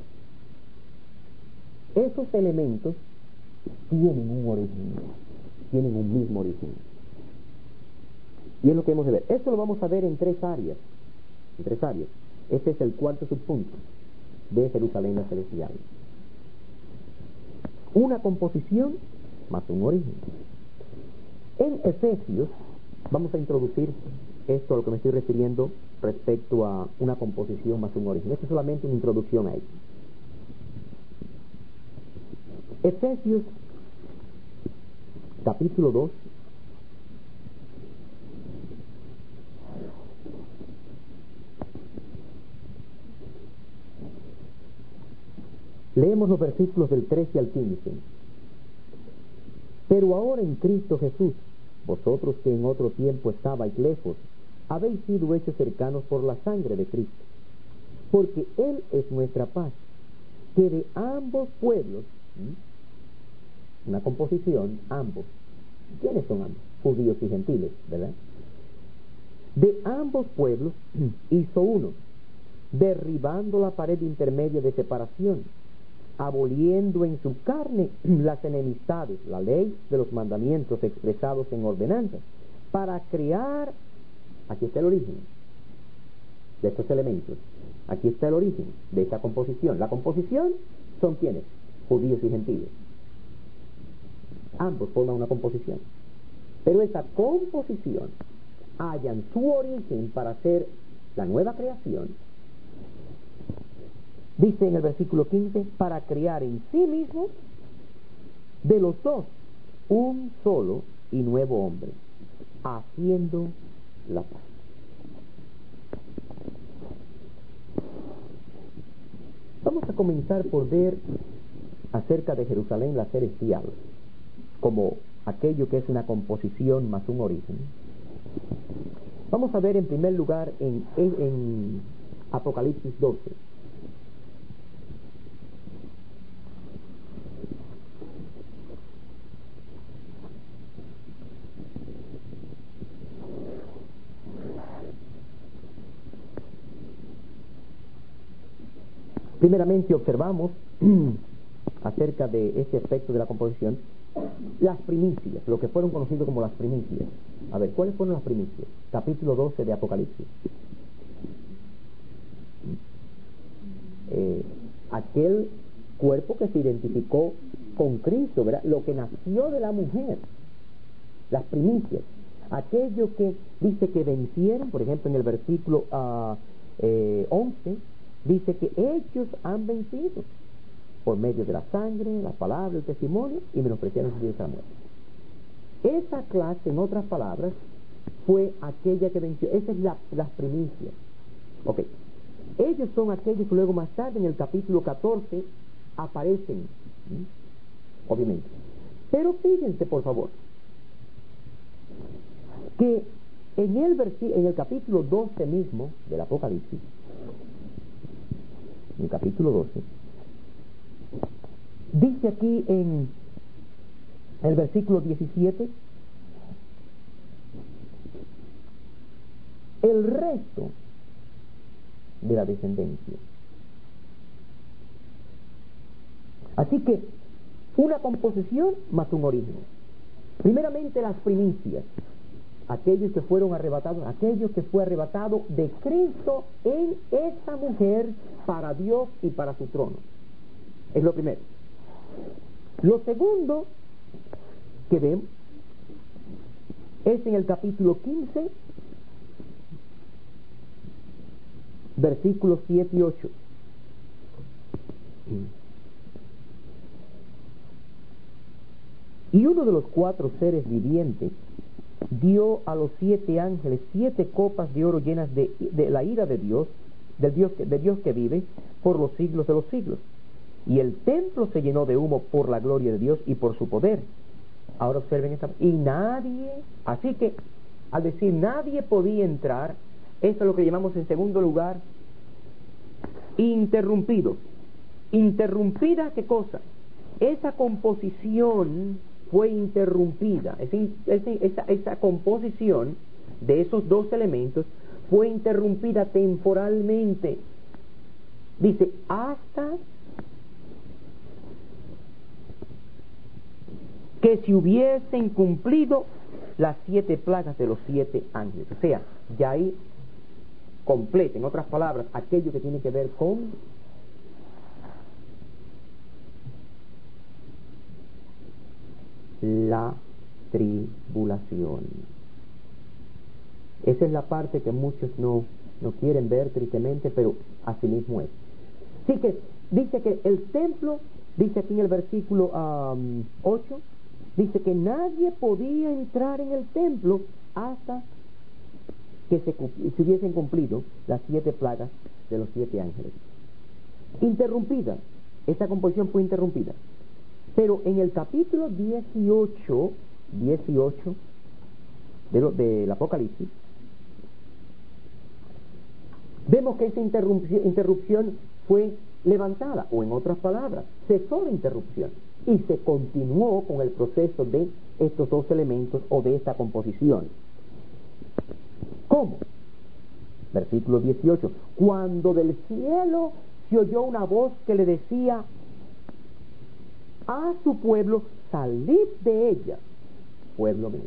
esos elementos tienen un origen, tienen un mismo origen. Y es lo que hemos de ver. Esto lo vamos a ver en tres áreas. En tres áreas. Este es el cuarto subpunto de Jerusalén la celestial. Una composición más un origen. En Efesios vamos a introducir esto a lo que me estoy refiriendo respecto a una composición más un origen. Esto es solamente una introducción a ello. Efesios capítulo dos leemos los versículos del trece al quince. Pero ahora en Cristo Jesús, vosotros que en otro tiempo estabais lejos, habéis sido hechos cercanos por la sangre de Cristo, porque Él es nuestra paz, que de ambos pueblos, ¿sí? Una composición, ambos. ¿Quiénes son ambos? Judíos y gentiles, ¿verdad? De ambos pueblos hizo uno, derribando la pared intermedia de separación, aboliendo en su carne las enemistades, la ley de los mandamientos expresados en ordenanzas, para crear, aquí está el origen de estos elementos, aquí está el origen de esta composición. La composición son ¿quiénes? Judíos y gentiles. Ambos forman una composición, pero esa composición hallan su origen para hacer la nueva creación. Dice en el versículo quince, para crear en sí mismo de los dos un solo y nuevo hombre, haciendo la paz. Vamos a comenzar por ver acerca de Jerusalén la celestial, como aquello que es una composición más un origen. Vamos a ver en primer lugar en, en, en Apocalipsis doce. Primeramente observamos acerca de ese aspecto de la composición las primicias, lo que fueron conocidos como las primicias. A ver, ¿cuáles fueron las primicias? Capítulo doce de Apocalipsis. Eh, aquel cuerpo que se identificó con Cristo, ¿verdad? Lo que nació de la mujer, las primicias, aquello que dice que vencieron, por ejemplo en el versículo uh, eh, once, dice que ellos han vencido. por medio de la sangre, la palabra, el testimonio, y menospreciaron sus vidas a la muerte. Esa clase, en otras palabras, fue aquella que venció. Esa es la, las primicias. Ok. Ellos son aquellos que luego más tarde, en el capítulo catorce, aparecen. ¿Mm? Obviamente. Pero fíjense, por favor, que en el, versi- en el capítulo doce mismo del Apocalipsis, en el capítulo doce, dice aquí en el versículo diecisiete, el resto de la descendencia. Así que una composición más un origen. Primeramente las primicias, aquellos que fueron arrebatados, aquellos que fue arrebatado de Cristo en esa mujer para Dios y para su trono. Es lo primero. Lo segundo que vemos es en el capítulo quince, versículos siete y ocho. Y uno de los cuatro seres vivientes dio a los siete ángeles siete copas de oro llenas de, de la ira de Dios, del Dios, de Dios que vive por los siglos de los siglos. Y el templo se llenó de humo por la gloria de Dios y por su poder. Ahora observen esta. Y nadie, así que al decir nadie podía entrar, eso es lo que llamamos en segundo lugar interrumpido. Interrumpida, ¿qué cosa? Esa composición fue interrumpida. Esa, esa, esa composición de esos dos elementos fue interrumpida temporalmente. Dice, hasta que se hubiesen cumplido las siete plagas de los siete ángeles. O sea, ya ahí completa, en otras palabras, aquello que tiene que ver con la tribulación. Esa es la parte que muchos no, no quieren ver tristemente, pero así mismo es. Así que dice que el templo, dice aquí en el versículo um, ocho, dice que nadie podía entrar en el templo hasta que se, se hubiesen cumplido las siete plagas de los siete ángeles. Interrumpida, esta composición fue interrumpida. Pero en el capítulo dieciocho, dieciocho de lo, del Apocalipsis, vemos que esa interrupción, interrupción fue levantada, o en otras palabras, cesó la interrupción y se continuó con el proceso de estos dos elementos o de esta composición. ¿Cómo? Versículo dieciocho. Cuando del cielo se oyó una voz que le decía a su pueblo, salid de ella, pueblo mío.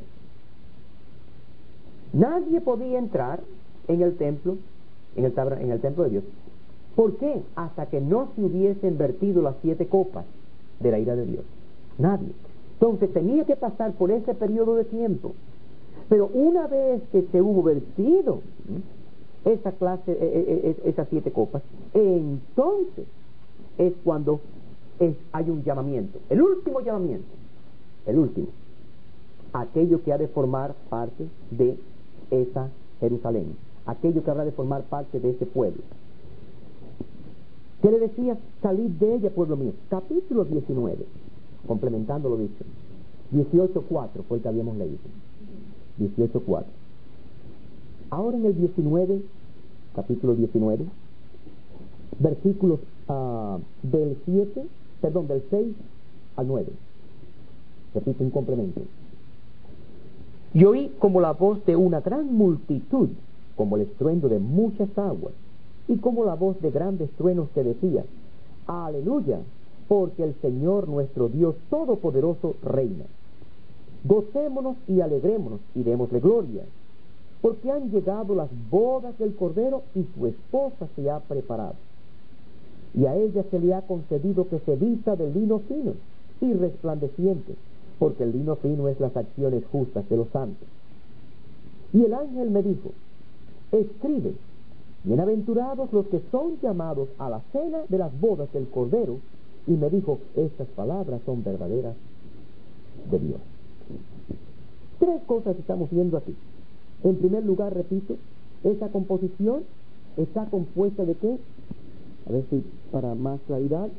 Nadie podía entrar en el templo, en el, tabra, en el templo de Dios. ¿Por qué? Hasta que no se hubiesen vertido las siete copas de la ira de Dios. Nadie. Entonces tenía que pasar por ese periodo de tiempo. Pero una vez que se hubo vertido esa clase, eh, eh, esas siete copas, entonces es cuando es, hay un llamamiento, el último llamamiento, el último, aquello que ha de formar parte de esa Jerusalén, aquello que habrá de formar parte de ese pueblo. ¿Qué le decía? Salid de ella, pueblo mío. Capítulo diecinueve, complementando lo dicho, dieciocho cuatro fue el que habíamos leído. dieciocho cuatro. Ahora en el diecinueve, capítulo diecinueve, versículos uh, del siete, perdón, del seis al nueve. Repito un complemento. Y oí como la voz de una gran multitud, como el estruendo de muchas aguas, y como la voz de grandes truenos que decía, aleluya, porque el Señor nuestro Dios Todopoderoso reina. Gocémonos y alegrémonos y démosle gloria, porque han llegado las bodas del Cordero y su esposa se ha preparado. Y a ella se le ha concedido que se vista de lino fino y resplandeciente, porque el lino fino es las acciones justas de los santos. Y el ángel me dijo, escribe, bienaventurados los que son llamados a la cena de las bodas del Cordero. y me dijo, estas palabras son verdaderas de Dios. Tres cosas estamos viendo aquí. En primer lugar, repito, esa composición está compuesta de ¿qué? A ver si para más claridad.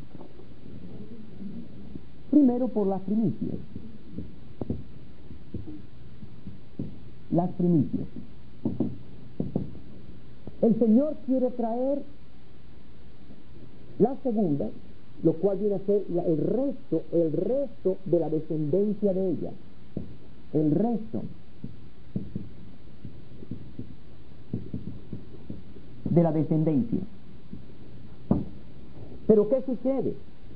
Primero, por las primicias. Las primicias. El Señor quiere traer la segunda, lo cual viene a ser la- el resto, el resto de la descendencia de ella. El resto de la descendencia. Pero ¿qué sucede?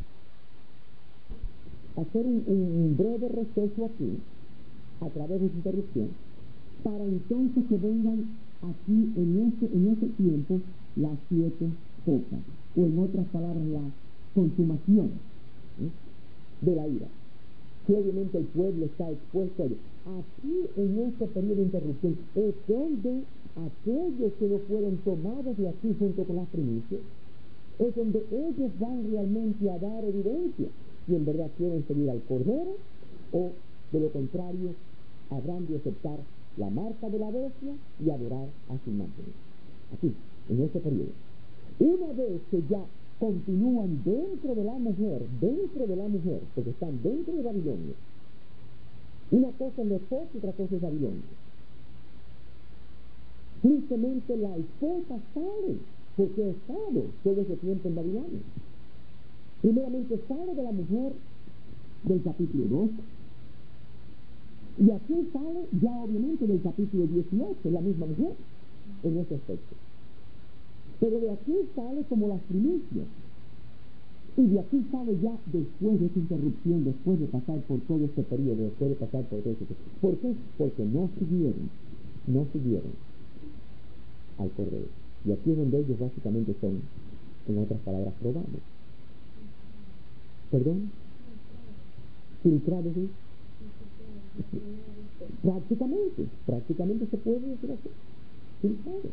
Hacer un, un breve receso aquí, a través de esa interrupción, para entonces que vengan aquí en ese, en ese tiempo las siete copas, o en otras palabras la consumación, ¿eh?, de la ira, que obviamente el pueblo está expuesto a ello. Aquí en este periodo de interrupción es donde aquellos que no fueron tomados de aquí junto con las primicias, es donde ellos van realmente a dar evidencia si en verdad quieren seguir al Cordero, o de lo contrario habrán de aceptar la marca de la bestia y adorar a su imagen. Aquí, en este periodo. Una vez que ya continúan dentro de la mujer, dentro de la mujer, porque están dentro de Babilonia, una cosa es la esposa y otra cosa es Babilonia. Tristemente la esposa sale, porque ha estado todo ese tiempo en Babilonia. Primeramente sale de la mujer del capítulo dos, y aquí sale ya obviamente del capítulo dieciocho, la misma mujer, en ese aspecto. Pero de aquí sale como las primicias, y de aquí sale ya después de esta interrupción, después de pasar por todo este periodo, después de pasar por todo este. ¿Por qué? Porque no siguieron, no siguieron al Cordero. Y aquí es donde ellos básicamente son, en otras palabras, probados. ¿Perdón? Filtrados, ¿sí? Prácticamente, prácticamente se puede decir así. Filtrados.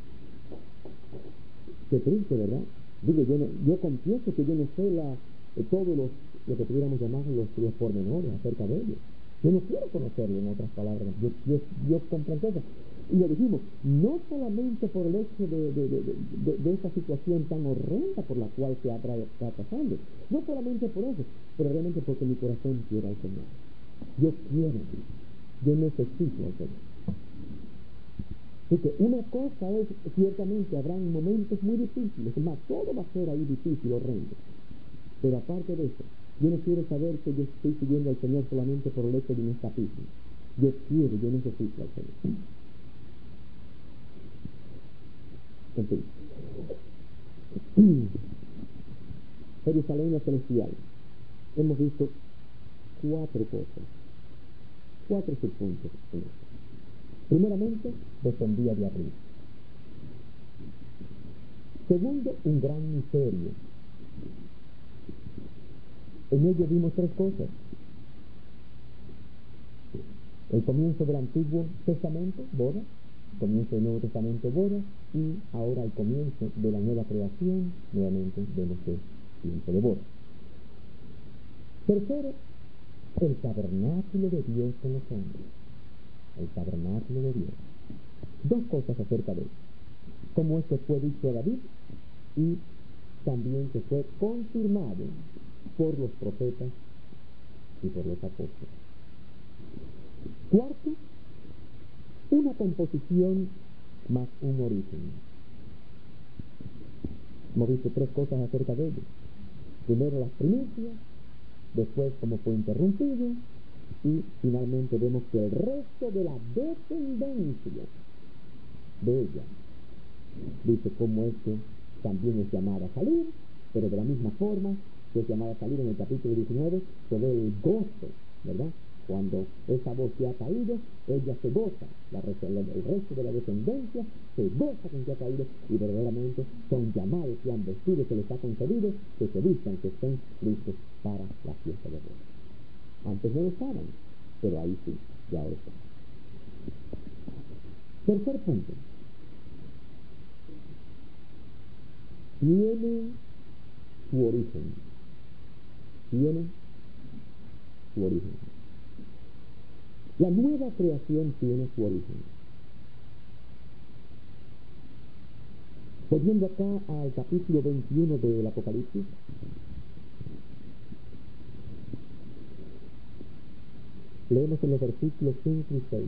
Qué triste, ¿verdad? Digo, yo, no, yo confieso que yo no sé la, eh, todos los, lo que pudiéramos llamar los, los pormenores acerca de ellos. Yo no quiero conocerlo, en otras palabras. Yo, yo, yo comprendo eso. Y lo dijimos, no solamente por el hecho de, de, de, de, de esa situación tan horrenda por la cual se está pasando, no solamente por eso, pero realmente porque mi corazón quiere al Señor. Yo quiero, yo necesito al Señor. Así que una cosa es, ciertamente habrán momentos muy difíciles, es más, todo va a ser ahí difícil, horrendo. Pero aparte de eso, yo no quiero saber que yo estoy siguiendo al Señor solamente por el hecho de un escapismo. Yo quiero, yo necesito al Señor. En fin. Jerusalén la celestial. Hemos visto cuatro cosas, cuatro subpuntos en esto. Primeramente, descendía de arriba. Segundo, un gran misterio. En ello vimos tres cosas. El comienzo del Antiguo Testamento, boda. Comienzo del Nuevo Testamento, boda. Y ahora el comienzo de la nueva creación, nuevamente vemos que tiempo de boda. Tercero, el tabernáculo de Dios con los hombres. El tabernáculo de Dios. Dos cosas acerca de él. Cómo esto fue dicho a David y también que fue confirmado por los profetas y por los apóstoles. Cuarto, una composición más un origen. Hemos visto tres cosas acerca de ello. Primero las primicias, después cómo fue interrumpido, y finalmente vemos que el resto de la descendencia de ella, dice cómo es que también es llamada a salir, pero de la misma forma que es llamada a salir en el capítulo diecinueve, se ve el gozo, ¿verdad? Cuando esa voz se ha caído, ella se goza, la, el resto de la descendencia se goza con que ha caído, y verdaderamente son llamados y han vestido que les ha concedido, que se vistan, que estén listos para la fiesta de boda. Antes no lo estaban, pero ahí sí, ya ahora están. Tercer punto. Tiene su origen. tiene su origen. La nueva creación tiene su origen. Volviendo acá al capítulo veintiuno del Apocalipsis, leemos en los versículos cinco y seis.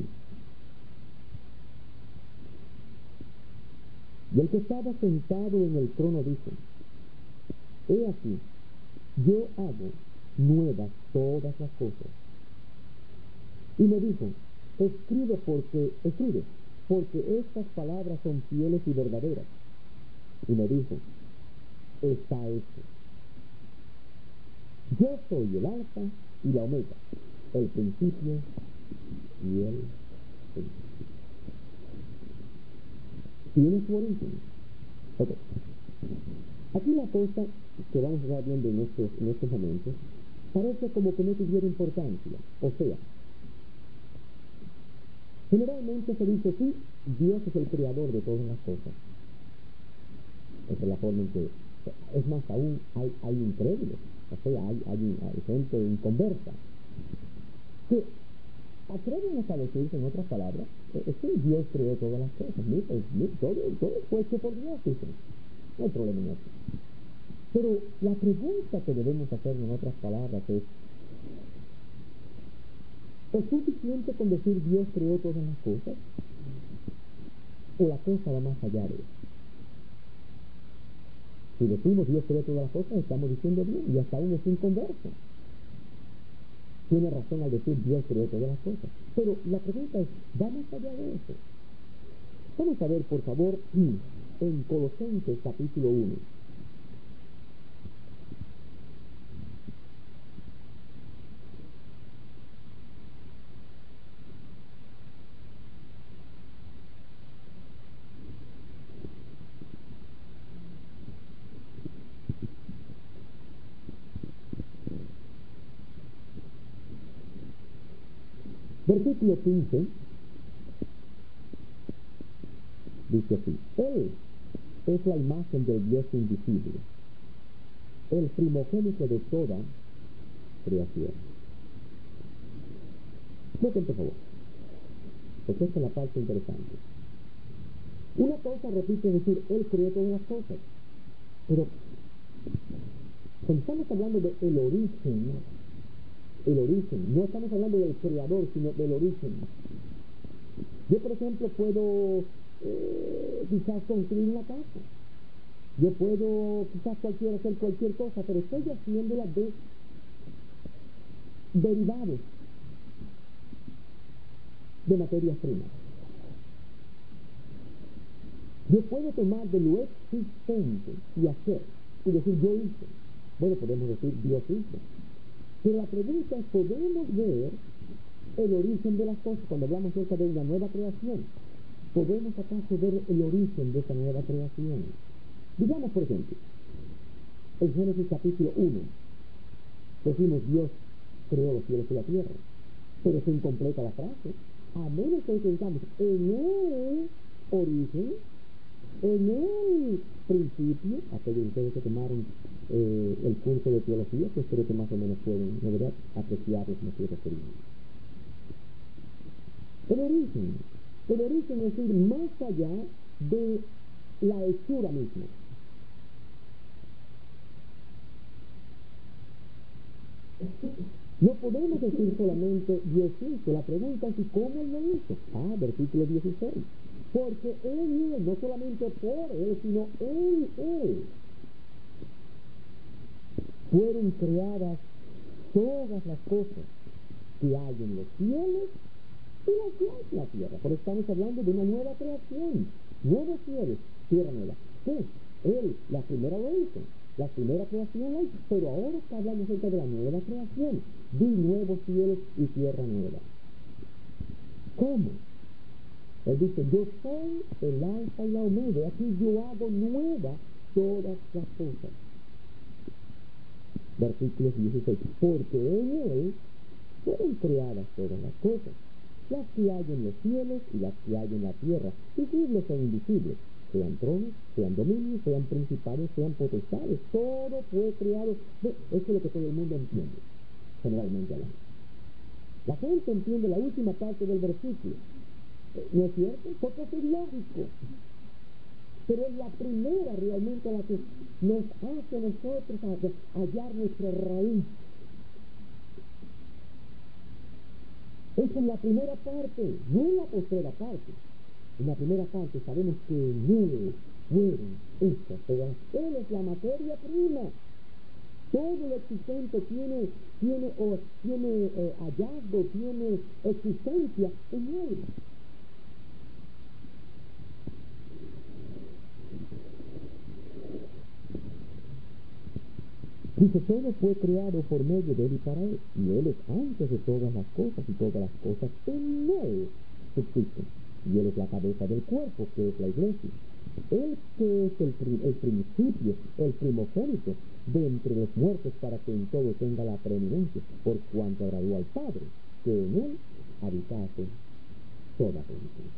Y el que estaba sentado en el trono dice: He aquí, yo hago nuevas todas las cosas. Y me dijo: Escribe porque, escribe, porque estas palabras son fieles y verdaderas. Y me dijo: Está hecho. Yo soy el Alfa y la Omega, el principio y el fin. Tiene su origen. Ok. Aquí la cosa que vamos a estar viendo en estos, en estos momentos parece como que no tuviera importancia. O sea, generalmente se dice: sí, Dios es el creador de todas las cosas. Esa es la forma en que, es más, aún hay, hay incrédulos, o sea, hay, hay, hay gente inconversa que atreven a decir, en otras palabras, es que Dios creó todas las cosas, mira, mira, todo, todo fue hecho por Dios, dicen. No hay problema en eso. Pero la pregunta que debemos hacer, en otras palabras, es: ¿es suficiente con decir Dios creó todas las cosas? ¿O la cosa va más allá de eso? Si decimos Dios creó todas las cosas, estamos diciendo bien, y hasta aún es inconverso. Tiene razón al decir Dios creó todas las cosas. Pero la pregunta es: ¿va más allá de eso? Vamos a ver, por favor, en Colosenses capítulo uno. Versículo quince, dice así: Él es la imagen del Dios invisible, el primogénito de toda creación. Noten, por favor, porque esta es la parte interesante. Una cosa, repito, es decir, Él creó todas las cosas, pero cuando estamos hablando de el origen, el origen, no estamos hablando del creador, sino del origen. Yo, por ejemplo, puedo eh, quizás construir una casa. Yo puedo quizás cualquier, hacer cualquier cosa, pero estoy haciéndola de derivados de materias primas. Yo puedo tomar de lo existente y hacer, y decir yo hice. Bueno, podemos decir Dios hizo. Pero la pregunta es: ¿podemos ver el origen de las cosas cuando hablamos acerca de una nueva creación? ¿Podemos acaso ver el origen de esa nueva creación? Digamos, por ejemplo, en Génesis capítulo uno, decimos Dios creó los cielos y la tierra, pero es incompleta la frase, a menos que digamos en el origen, en el principio. Aquellos de ustedes que tomaron eh, el curso de teología, pues creo que más o menos pueden, de verdad, apreciar lo que me estoy refiriendo. El origen, el origen es ir más allá de la hechura misma. No podemos decir solamente Dios hizo. La pregunta es: ¿y cómo Él lo hizo? Ah, versículo dieciséis. Porque Él, Él, no solamente por Él, sino Él, Él, fueron creadas todas las cosas que hay en los cielos y las que hay en la tierra. Por eso estamos hablando de una nueva creación. Nuevos cielos, tierra nueva. Sí, Él, la primera lo hizo. La primera creación la hizo. Pero ahora está hablando acerca de la nueva creación. De nuevos cielos y tierra nueva. ¿Cómo? Él dice: yo soy el Alfa y la Omega. Aquí yo hago nuevas todas las cosas. Versículo dieciséis. Porque en Él fueron creadas todas las cosas, las que hay en los cielos y las que hay en la tierra, visibles e invisibles, sean tronos, sean dominios, sean principados, sean potestades. Todo fue creado. Eso es lo que todo el mundo entiende, generalmente hablando. La gente entiende la última parte del versículo, ¿no es cierto? Porque es lógico. Pero es la primera realmente la que nos hace a nosotros hallar nuestra raíz. Esa es la primera parte, no en la tercera parte. En la primera parte sabemos que en Él fueron hechas todas. Él es la materia prima. Todo lo existente tiene, tiene, o, tiene eh, hallazgo, tiene existencia en Él. Dice, todo fue creado por medio de Él y para Él, y Él es antes de todas las cosas, y todas las cosas en Él subsisten. Y Él es la cabeza del cuerpo, que es la iglesia. Él que es el, el principio, el primogénito de entre los muertos, para que en todo tenga la preeminencia, por cuanto agradó al Padre, que en Él habitase toda plenitud.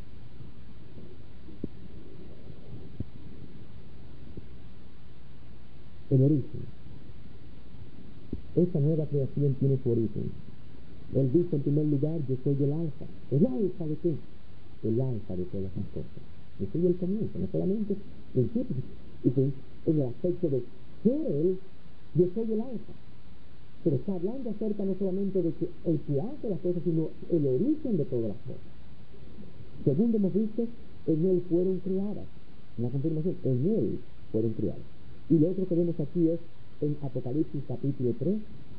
El origen. Esta nueva creación tiene su origen. Él dice en primer lugar, yo soy el alfa. ¿El alfa de qué? El alfa de todas las cosas. Yo soy el comienzo, no solamente principio. Y en el aspecto de ser Él, yo soy el alfa. Pero está hablando acerca no solamente de que el que hace las cosas, sino el origen de todas las cosas. Segundo hemos visto, en Él fueron creadas. Una confirmación, en Él fueron creadas. Y lo otro que vemos aquí es en Apocalipsis capítulo tres.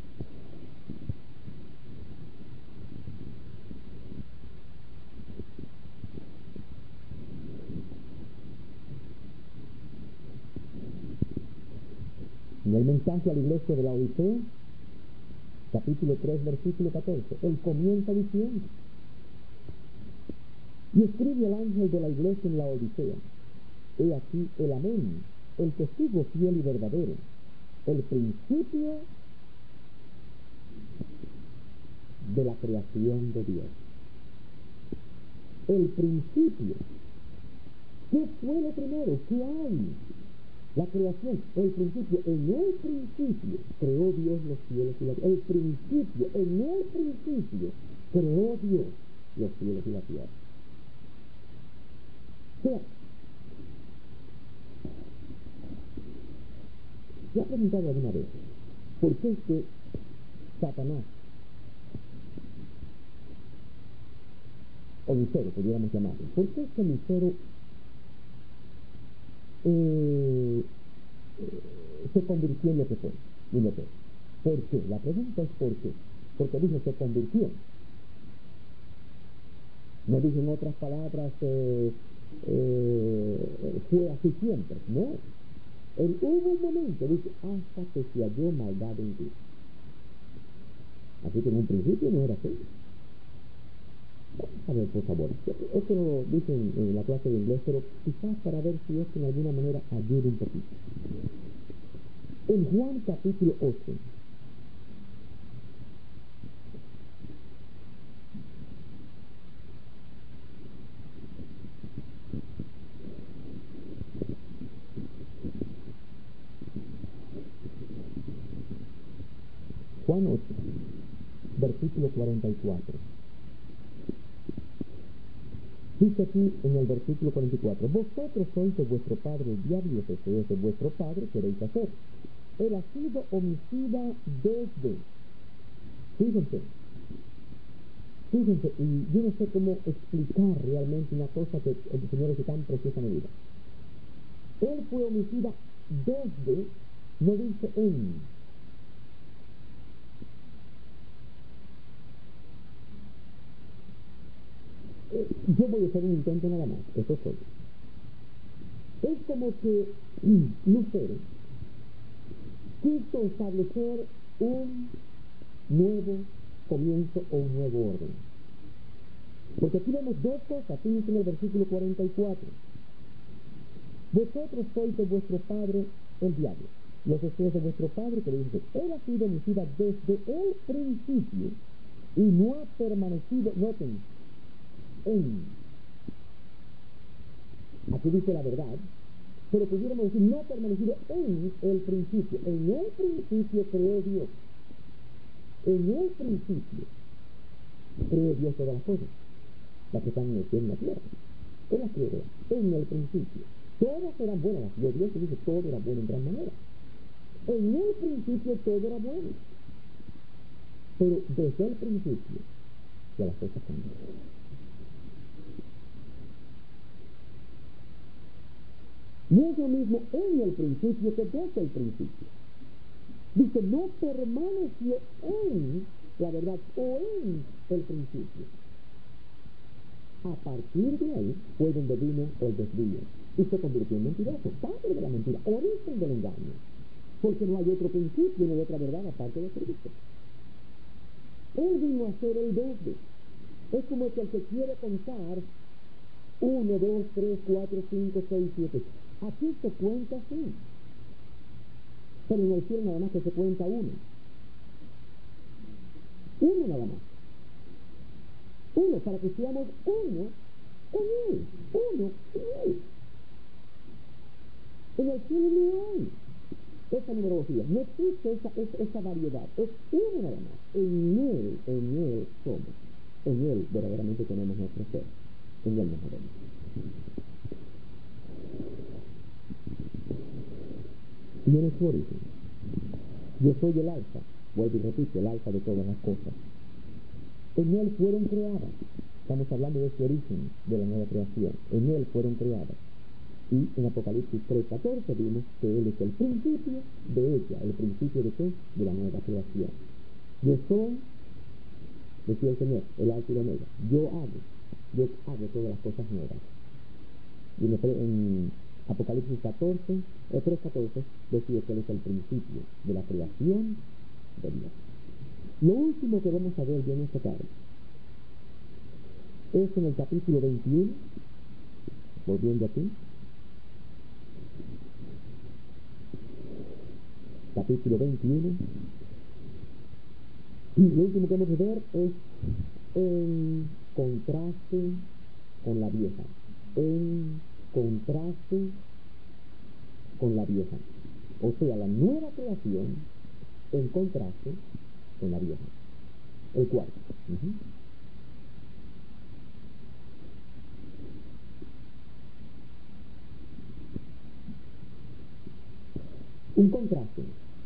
En el mensaje a la iglesia de la Odisea, capítulo tres, versículo catorce, él comienza diciendo, y escribe al ángel de la iglesia en la Odisea, he aquí el amén, el testigo fiel y verdadero, el principio de la creación de Dios. El principio. ¿Qué fue lo primero? ¿Qué hay? La creación, el principio. En el principio creó Dios los cielos y la tierra. El principio, en el principio creó Dios los cielos y la tierra. O sea, ¿se ha preguntado alguna vez por qué es que Satanás, o Lucero, pudiéramos llamarlo, por qué es que Lucero eh, eh, se convirtió en lo que fue? En lo que es? ¿Por qué? La pregunta es ¿por qué? Porque dice se convirtió. No dice en otras palabras eh, eh, fue así siempre, no. Él, hubo un momento, dice, hasta que se halló maldad en ti. Así que en un principio no era así. Vamos a ver, por favor. Esto no lo dicen en la clase de inglés, pero quizás para ver si esto en alguna manera ayuda un poquito. En Juan capítulo ocho, Juan ocho, versículo cuarenta y cuatro. Dice aquí en el versículo cuarenta y cuatro, vosotros sois de vuestro padre el diablo, y los deseos de vuestro padre queréis hacer. Él ha sido homicida desde, fíjense, fíjense, y yo no sé cómo explicar realmente una cosa que el Señor es tan preciosa en mi vida. Él fue homicida desde, no dice en. Yo voy a hacer un intento nada más, eso soy. Es como que Lucero quiso establecer un nuevo comienzo o un nuevo orden. Porque aquí vemos dos cosas, fíjense en el versículo cuarenta y cuatro. Vosotros sois de vuestro padre el diablo, los deseos de vuestro padre que le dice, él ha sido homicida desde el principio y no ha permanecido, noten, en. aquí dice la verdad, pero pudiéramos decir no permanecido en el principio. En el principio creó Dios. En el principio creó Dios todas las cosas, las que están en el cielo y en la tierra. Él las creó en el principio. Todas eran buenas. Dios Dios dice todo era bueno en gran manera. En el principio todo era bueno. Pero desde el principio ya las cosas cambiaron. No es lo mismo en el principio que desde el principio. Dice, no permaneció en la verdad o en el principio. A partir de ahí fue donde vino el desvío y se convirtió en mentiroso, padre de la mentira, origen del engaño, porque no hay otro principio, no hay otra verdad aparte de Cristo. Él vino a ser el desde. Es como el que quiere contar uno, dos, tres, cuatro, cinco, seis, siete. Aquí se cuenta así, pero en el cielo nada más que se cuenta uno. Uno nada más. Uno, para que seamos uno con Él. Uno con Él. En el cielo no hay esa numerología, no existe esa, esa, esa variedad. Es uno nada más. En Él, en Él somos. En Él verdaderamente tenemos nuestro ser. En Él nos movemos. Y en su origen, yo soy el alfa, vuelvo y repito, el alfa de todas las cosas. En Él fueron creadas, estamos hablando de ese origen de la nueva creación, en Él fueron creadas. Y en Apocalipsis tres catorce vimos que Él es el principio de ella, el principio de qué? De la nueva creación. Yo soy, decía el Señor, el alfa y la omega, yo hago, yo hago todas las cosas nuevas. Y en, en Apocalipsis catorce, eh, tres catorce decía que Él es el principio de la creación de Dios. Lo último que vamos a ver bien esta tarde es en el capítulo veintiuno, volviendo aquí, capítulo veintiuno, y lo último que vamos a ver es en contraste con la vieja, en contraste con la vieja, o sea, la nueva creación en contraste con la vieja. El cuarto. Uh-huh. Un contraste.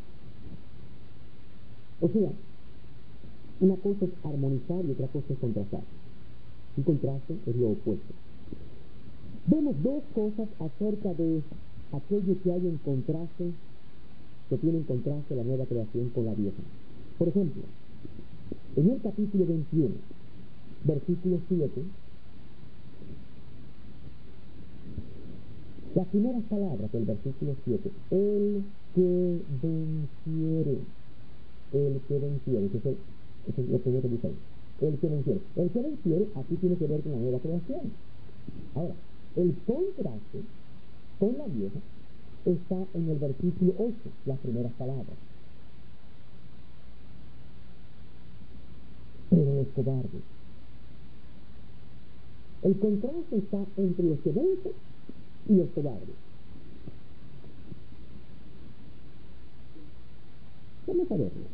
O sea, una cosa es armonizar y otra cosa es contrastar. Un contraste es lo opuesto. Vemos dos cosas acerca de aquello que hay en contraste, que tiene en contraste la nueva creación con la vieja. Por ejemplo, en el capítulo veintiuno, versículo siete, las primeras palabras del versículo siete, el que venciere, el que venciere, que es, el, es lo primero que dice ahí, el que venciere. El que venciere aquí tiene que ver con la nueva creación. Ahora, el contraste con la vieja está en el versículo ocho, las primeras palabras. Pero los cobardes. El contraste está entre los que vencen y los cobardes. Vamos a verlo.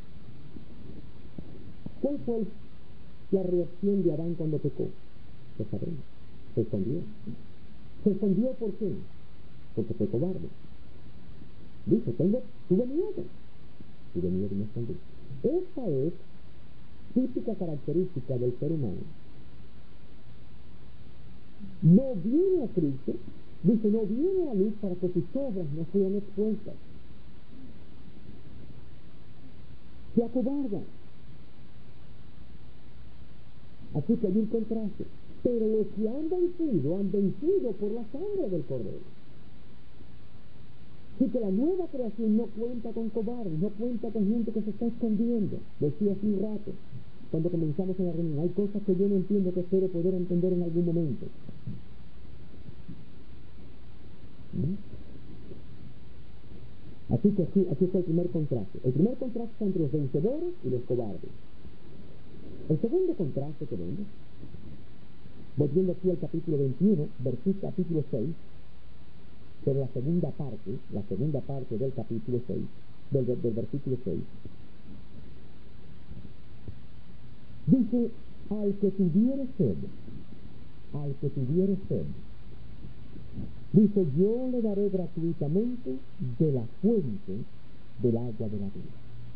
¿Cuál fue la reacción de Adán cuando pecó? Lo sabemos. Se escondió. ¿Se escondió por qué? Porque fue cobarde. Dice, tengo, tuve miedo. Tuve miedo y me escondí. Esta es típica característica del ser humano. No viene a Cristo, dice, no viene a la luz para que sus obras no sean expuestas. Se acobarda. Así que hay un contraste. Pero los que han vencido, han vencido por la sangre del Cordero. Así que la nueva creación no cuenta con cobardes, no cuenta con gente que se está escondiendo. Decía hace un rato, cuando comenzamos en la reunión, hay cosas que yo no entiendo que espero poder entender en algún momento. ¿Mm? Así que aquí, aquí está el primer contraste. El primer contraste está entre los vencedores y los cobardes. El segundo contraste que vemos Volviendo aquí al capítulo veintiuno, versículo capítulo seis, pero la segunda parte, la segunda parte del capítulo seis, del, del, del versículo seis, dice, al que tuviere sed, al que tuviere sed, dice, yo le daré gratuitamente de la fuente del agua de la vida.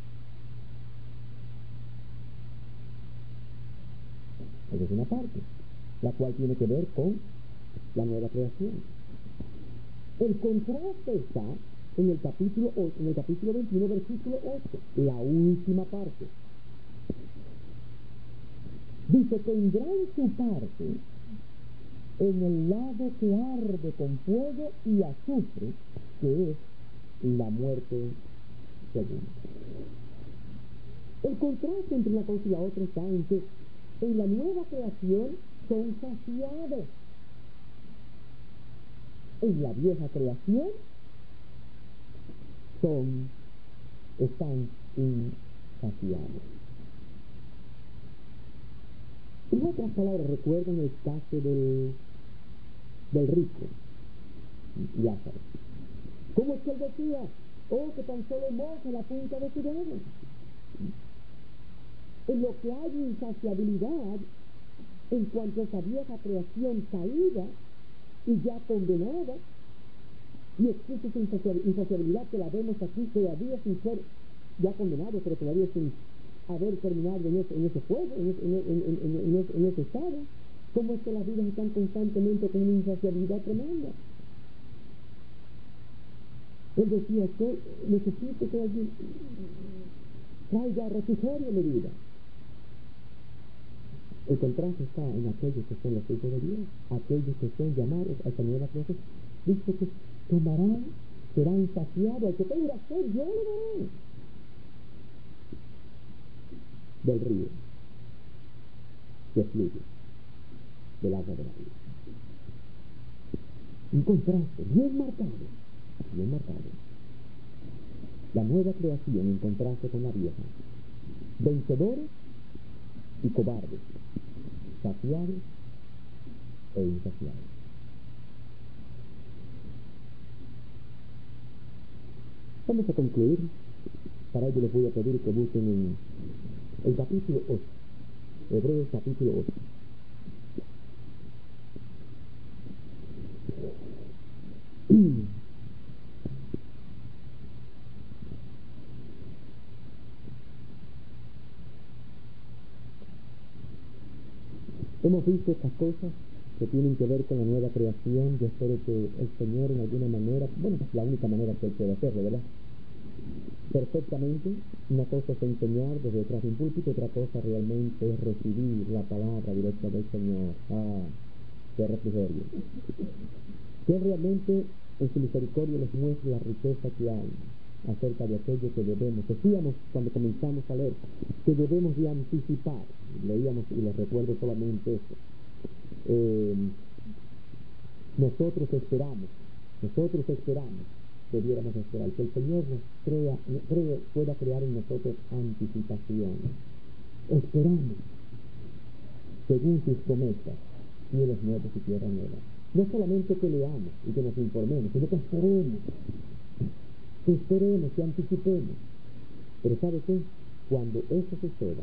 Esa es una parte, la cual tiene que ver con la nueva creación. El contraste está en el capítulo ocho, en el capítulo veintiuno, versículo ocho, la última parte. Dice, tendrán su parte en el lago que arde con fuego y azufre, que es la muerte segunda. El contraste entre una cosa y la otra está en que en la nueva creación son saciados. En la vieja creación son, están insaciados. En otras palabras, recuerdan el caso del, del rico Lázaro. ¿Cómo es que él decía? Oh, que tan solo moja la punta de su dedo. En lo que hay insaciabilidad en cuanto a esa vieja creación caída y ya condenada, y existe esa insaciabilidad que la vemos aquí todavía sin ser ya condenado, pero todavía sin haber terminado en ese, en ese fuego, en ese, en, en, en, en, ese, en ese estado. ¿Cómo es que las vidas están constantemente con una insaciabilidad tremenda? Él decía que necesito que alguien traiga refrigerio a mi vida. El contraste está en aquellos que son los hijos de Dios, aquellos que son llamados a esta nueva creación. Dice que tomarán, serán saciados, al que tenga sed, yo le daré del río que fluye del agua de la vida. Un contraste bien marcado, bien marcado. La nueva creación en contraste con la vieja. Vencedores y cobardes, saciados e insaciados. Vamos a concluir. Para ello les voy a pedir que busquen en el capítulo ocho, Hebreos capítulo ocho. Hemos visto estas cosas que tienen que ver con la nueva creación. Yo espero que el Señor en alguna manera, bueno, es la única manera que Él puede hacerlo, ¿verdad? Perfectamente. Una cosa es enseñar desde detrás de un púlpito, otra cosa realmente es recibir la palabra directa del Señor. Ah, qué refrigerio. Que realmente en su misericordia les muestre la riqueza que hay acerca de aquello que debemos. Decíamos cuando comenzamos a leer que debemos de anticipar. Leíamos, y les recuerdo solamente eso. Eh, nosotros esperamos, nosotros esperamos, debiéramos esperar que el Señor nos crea, crea, pueda crear en nosotros anticipación. Esperamos, según sus promesas, cielos nuevos y tierra nueva. No solamente que leamos y que nos informemos, sino que esperemos, que esperemos, que anticipemos. Pero ¿sabe qué? Cuando eso suceda,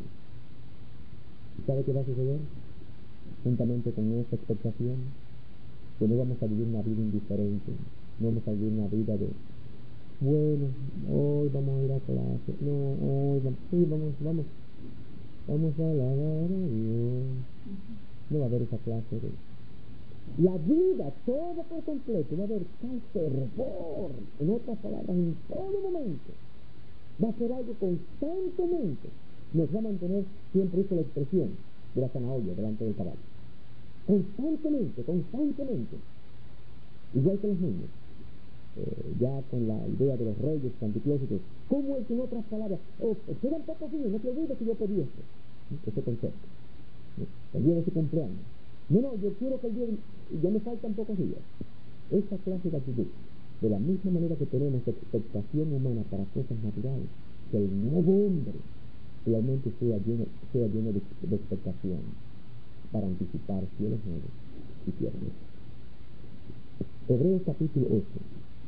¿sabe qué va a suceder? Juntamente con esa expectación, que no vamos a vivir una vida indiferente, no vamos a vivir una vida de, bueno, hoy vamos a ir a clase, no, hoy vamos, sí, vamos, vamos, vamos a alabar a Dios. No va a haber esa clase de... La vida, todo por completo, va a haber tal fervor, en otras palabras, en todo momento. Va a ser algo constantemente. Nos va a mantener, siempre uso la expresión de la zanahoria delante del caballo. Constantemente, constantemente. Igual que los niños. Eh, ya con la idea de los reyes anticlásicos. ¿Cómo es en otras palabras? Oh, esperan pocos días, no te olvides que yo pedí esto. Ese concepto. El día de su cumpleaños. No, no, yo quiero que el día, ya me faltan pocos días. Esta clase de actitud, de la misma manera que tenemos expectación humana para cosas naturales, que el nuevo hombre realmente sea lleno, sea lleno de, de expectación. para anticipar cielos nuevos y tierra nueva. Hebreos capítulo ocho.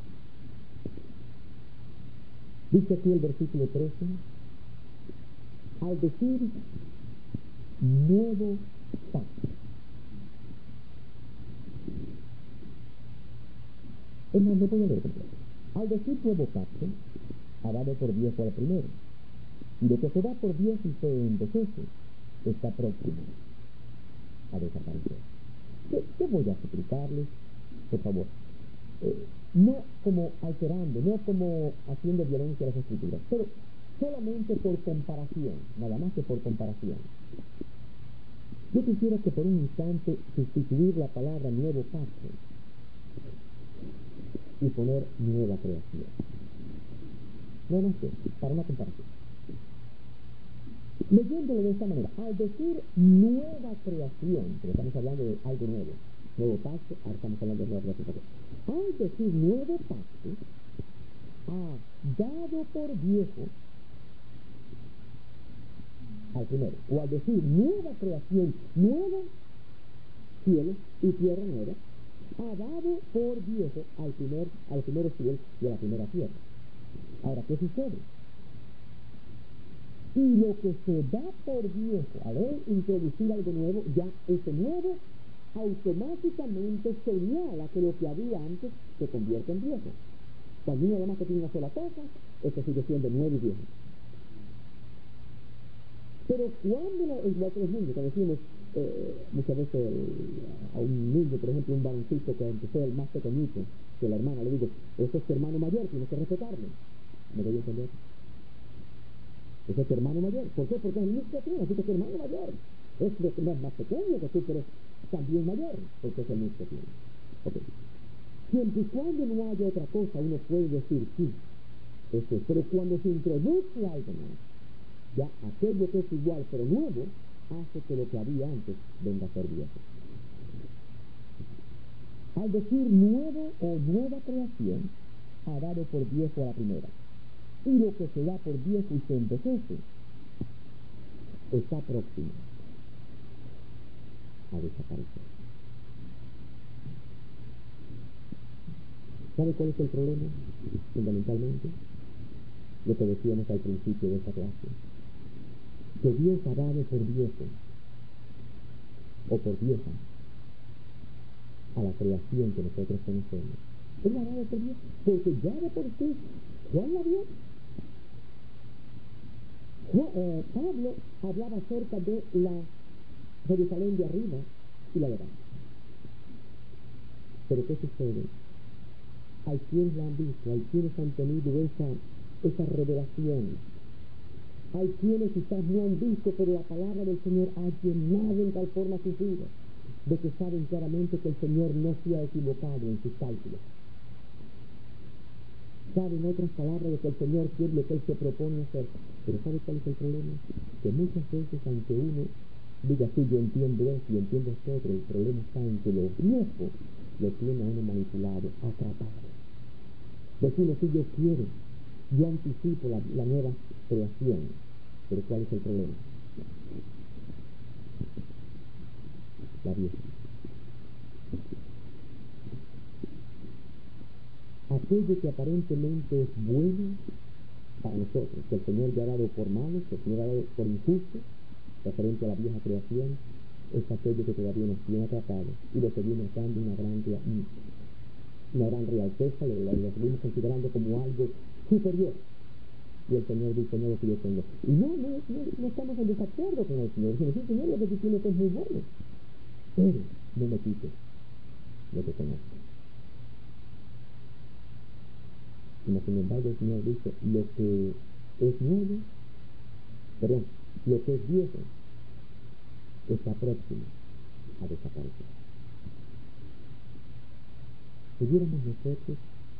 Dice aquí el versículo trece, al decir nuevo pacto. Es más, lo voy a leer completo. Al decir nuevo pacto, ha dado por viejo al primero, y lo que se da por viejo y se envejece está próximo a desaparecer. ¿Qué, qué voy a explicarles? Por favor. Eh, no como alterando, no como haciendo violencia a las escrituras, pero solamente por comparación, nada más que por comparación. Yo quisiera que por un instante sustituir la palabra nuevo pacto y poner nueva creación. No, no sé, para una comparación. Leyéndolo de esta manera, al decir nueva creación, porque estamos hablando de algo nuevo, nuevo pacto, ahora estamos hablando de nueva creación. Al decir nuevo pacto, ha dado por viejo al primero. O al decir nueva creación, nuevo cielo y tierra nueva, ha dado por viejo al primer, al primero cielo y a la primera tierra. Ahora, ¿qué sucede? Y lo que se da por viejo, al introducir algo nuevo, ya ese nuevo automáticamente señala que lo que había antes se convierte en viejo. Cuando uno además que tiene una sola cosa, esto sigue siendo nuevo y viejo. Pero cuando lo, igual que los niños, cuando decimos eh, muchas veces el, a un niño, por ejemplo, un varoncito que empezó el más pequeñito que la hermana, le digo, ese es tu hermano mayor, tienes que respetarlo. ¿Me doy a entender? Ese es tu hermano mayor. ¿Por qué? Porque es el mismo que tiene, así que es tu hermano mayor. Es no es más pequeño que tú, pero es también mayor, porque es el mismo que tiene. Okay. Siempre y cuando no haya otra cosa, uno puede decir sí, eso es. Pero cuando se introduce algo más, ya aquello que es igual pero nuevo, hace que lo que había antes venga a ser viejo. Al decir nuevo o nueva creación, ha dado por viejo a la primera. Y lo que se da por viejo y se envejece, está próximo a desaparecer. ¿Sabe cuál es el problema? Fundamentalmente, lo que decíamos al principio de esta clase, que Dios ha dado por viejo o por vieja a la creación que nosotros conocemos. Él la ha dado por viejo, porque ya de por sí, Juan la vio. Juan, eh, Pablo hablaba acerca de la Jerusalén de arriba y la de abajo. Pero ¿qué sucede? Hay quienes la han visto, hay quienes han tenido esa, esa revelación. Hay quienes quizás no han visto, pero la palabra del Señor ha llenado en tal forma sus vidas, de que saben claramente que el Señor no se ha equivocado en sus cálculos. Saben otras palabras de que el Señor quiere lo que Él se propone hacer. Pero ¿sabe cuál es el problema? Que muchas veces, aunque uno diga, sí, yo entiendo esto y entiendo esto otro, el problema está en que lo viejo lo tiene a uno manipulado, atrapado. Decimos, sí, yo quiero, yo anticipo la, la nueva creación, pero ¿cuál es el problema? La vieja. Aquello que aparentemente es bueno para nosotros, que el Señor ya ha dado por malos, que el Señor ha dado por injusto, referente a la vieja creación, es aquello que todavía nos tiene atrapados y lo seguimos dando una gran, una gran realteza, lo, lo seguimos considerando como algo superior. Y el Señor dice, no, lo que yo tengo. Y no, no, no, no estamos en desacuerdo con el Señor. Decimos, sí, Señor, lo que tú tienes es muy bueno, pero no me quites lo que conozco. Y sin embargo el Señor dice, lo que es nuevo, perdón, lo que es viejo, está próximo a desaparecer. ¿Pudiéramos nosotros,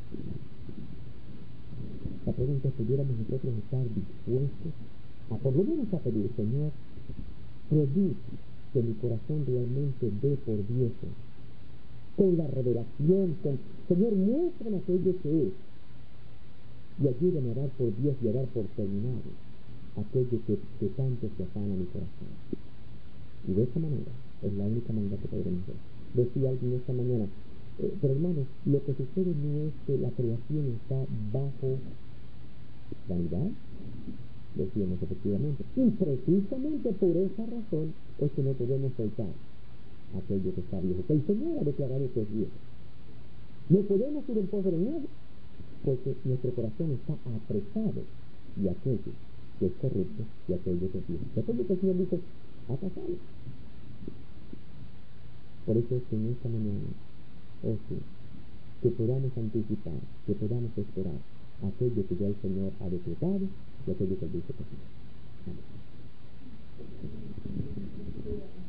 la pregunta es, ¿pudiéramos nosotros estar dispuestos a por lo menos a pedir, Señor, produce que mi corazón realmente dé por viejo, con la revelación, con, Señor, muéstrame aquello que es, y ayúdame a dar por Dios y a dar por terminado aquello que, que tanto se afana mi corazón. Y de esa manera Es la única manera que podremos ver. Decía alguien esta mañana, eh, pero hermanos, lo que sucede no es que la creación está bajo vanidad. Decíamos efectivamente. Y precisamente por esa razón es que no podemos soltar aquello que está viejo, que el Señor ha declarado que es viejo. No podemos ir en pos de nuevo, porque nuestro corazón está apresado y aquello que es corrupto y aquello que es viejo. Aquello que el Señor dice, ha pasado. Por eso es que en esta mañana, oh sí, que podamos anticipar, que podamos esperar aquello que ya el Señor ha decretado y aquello que Él dice que sí. Amén.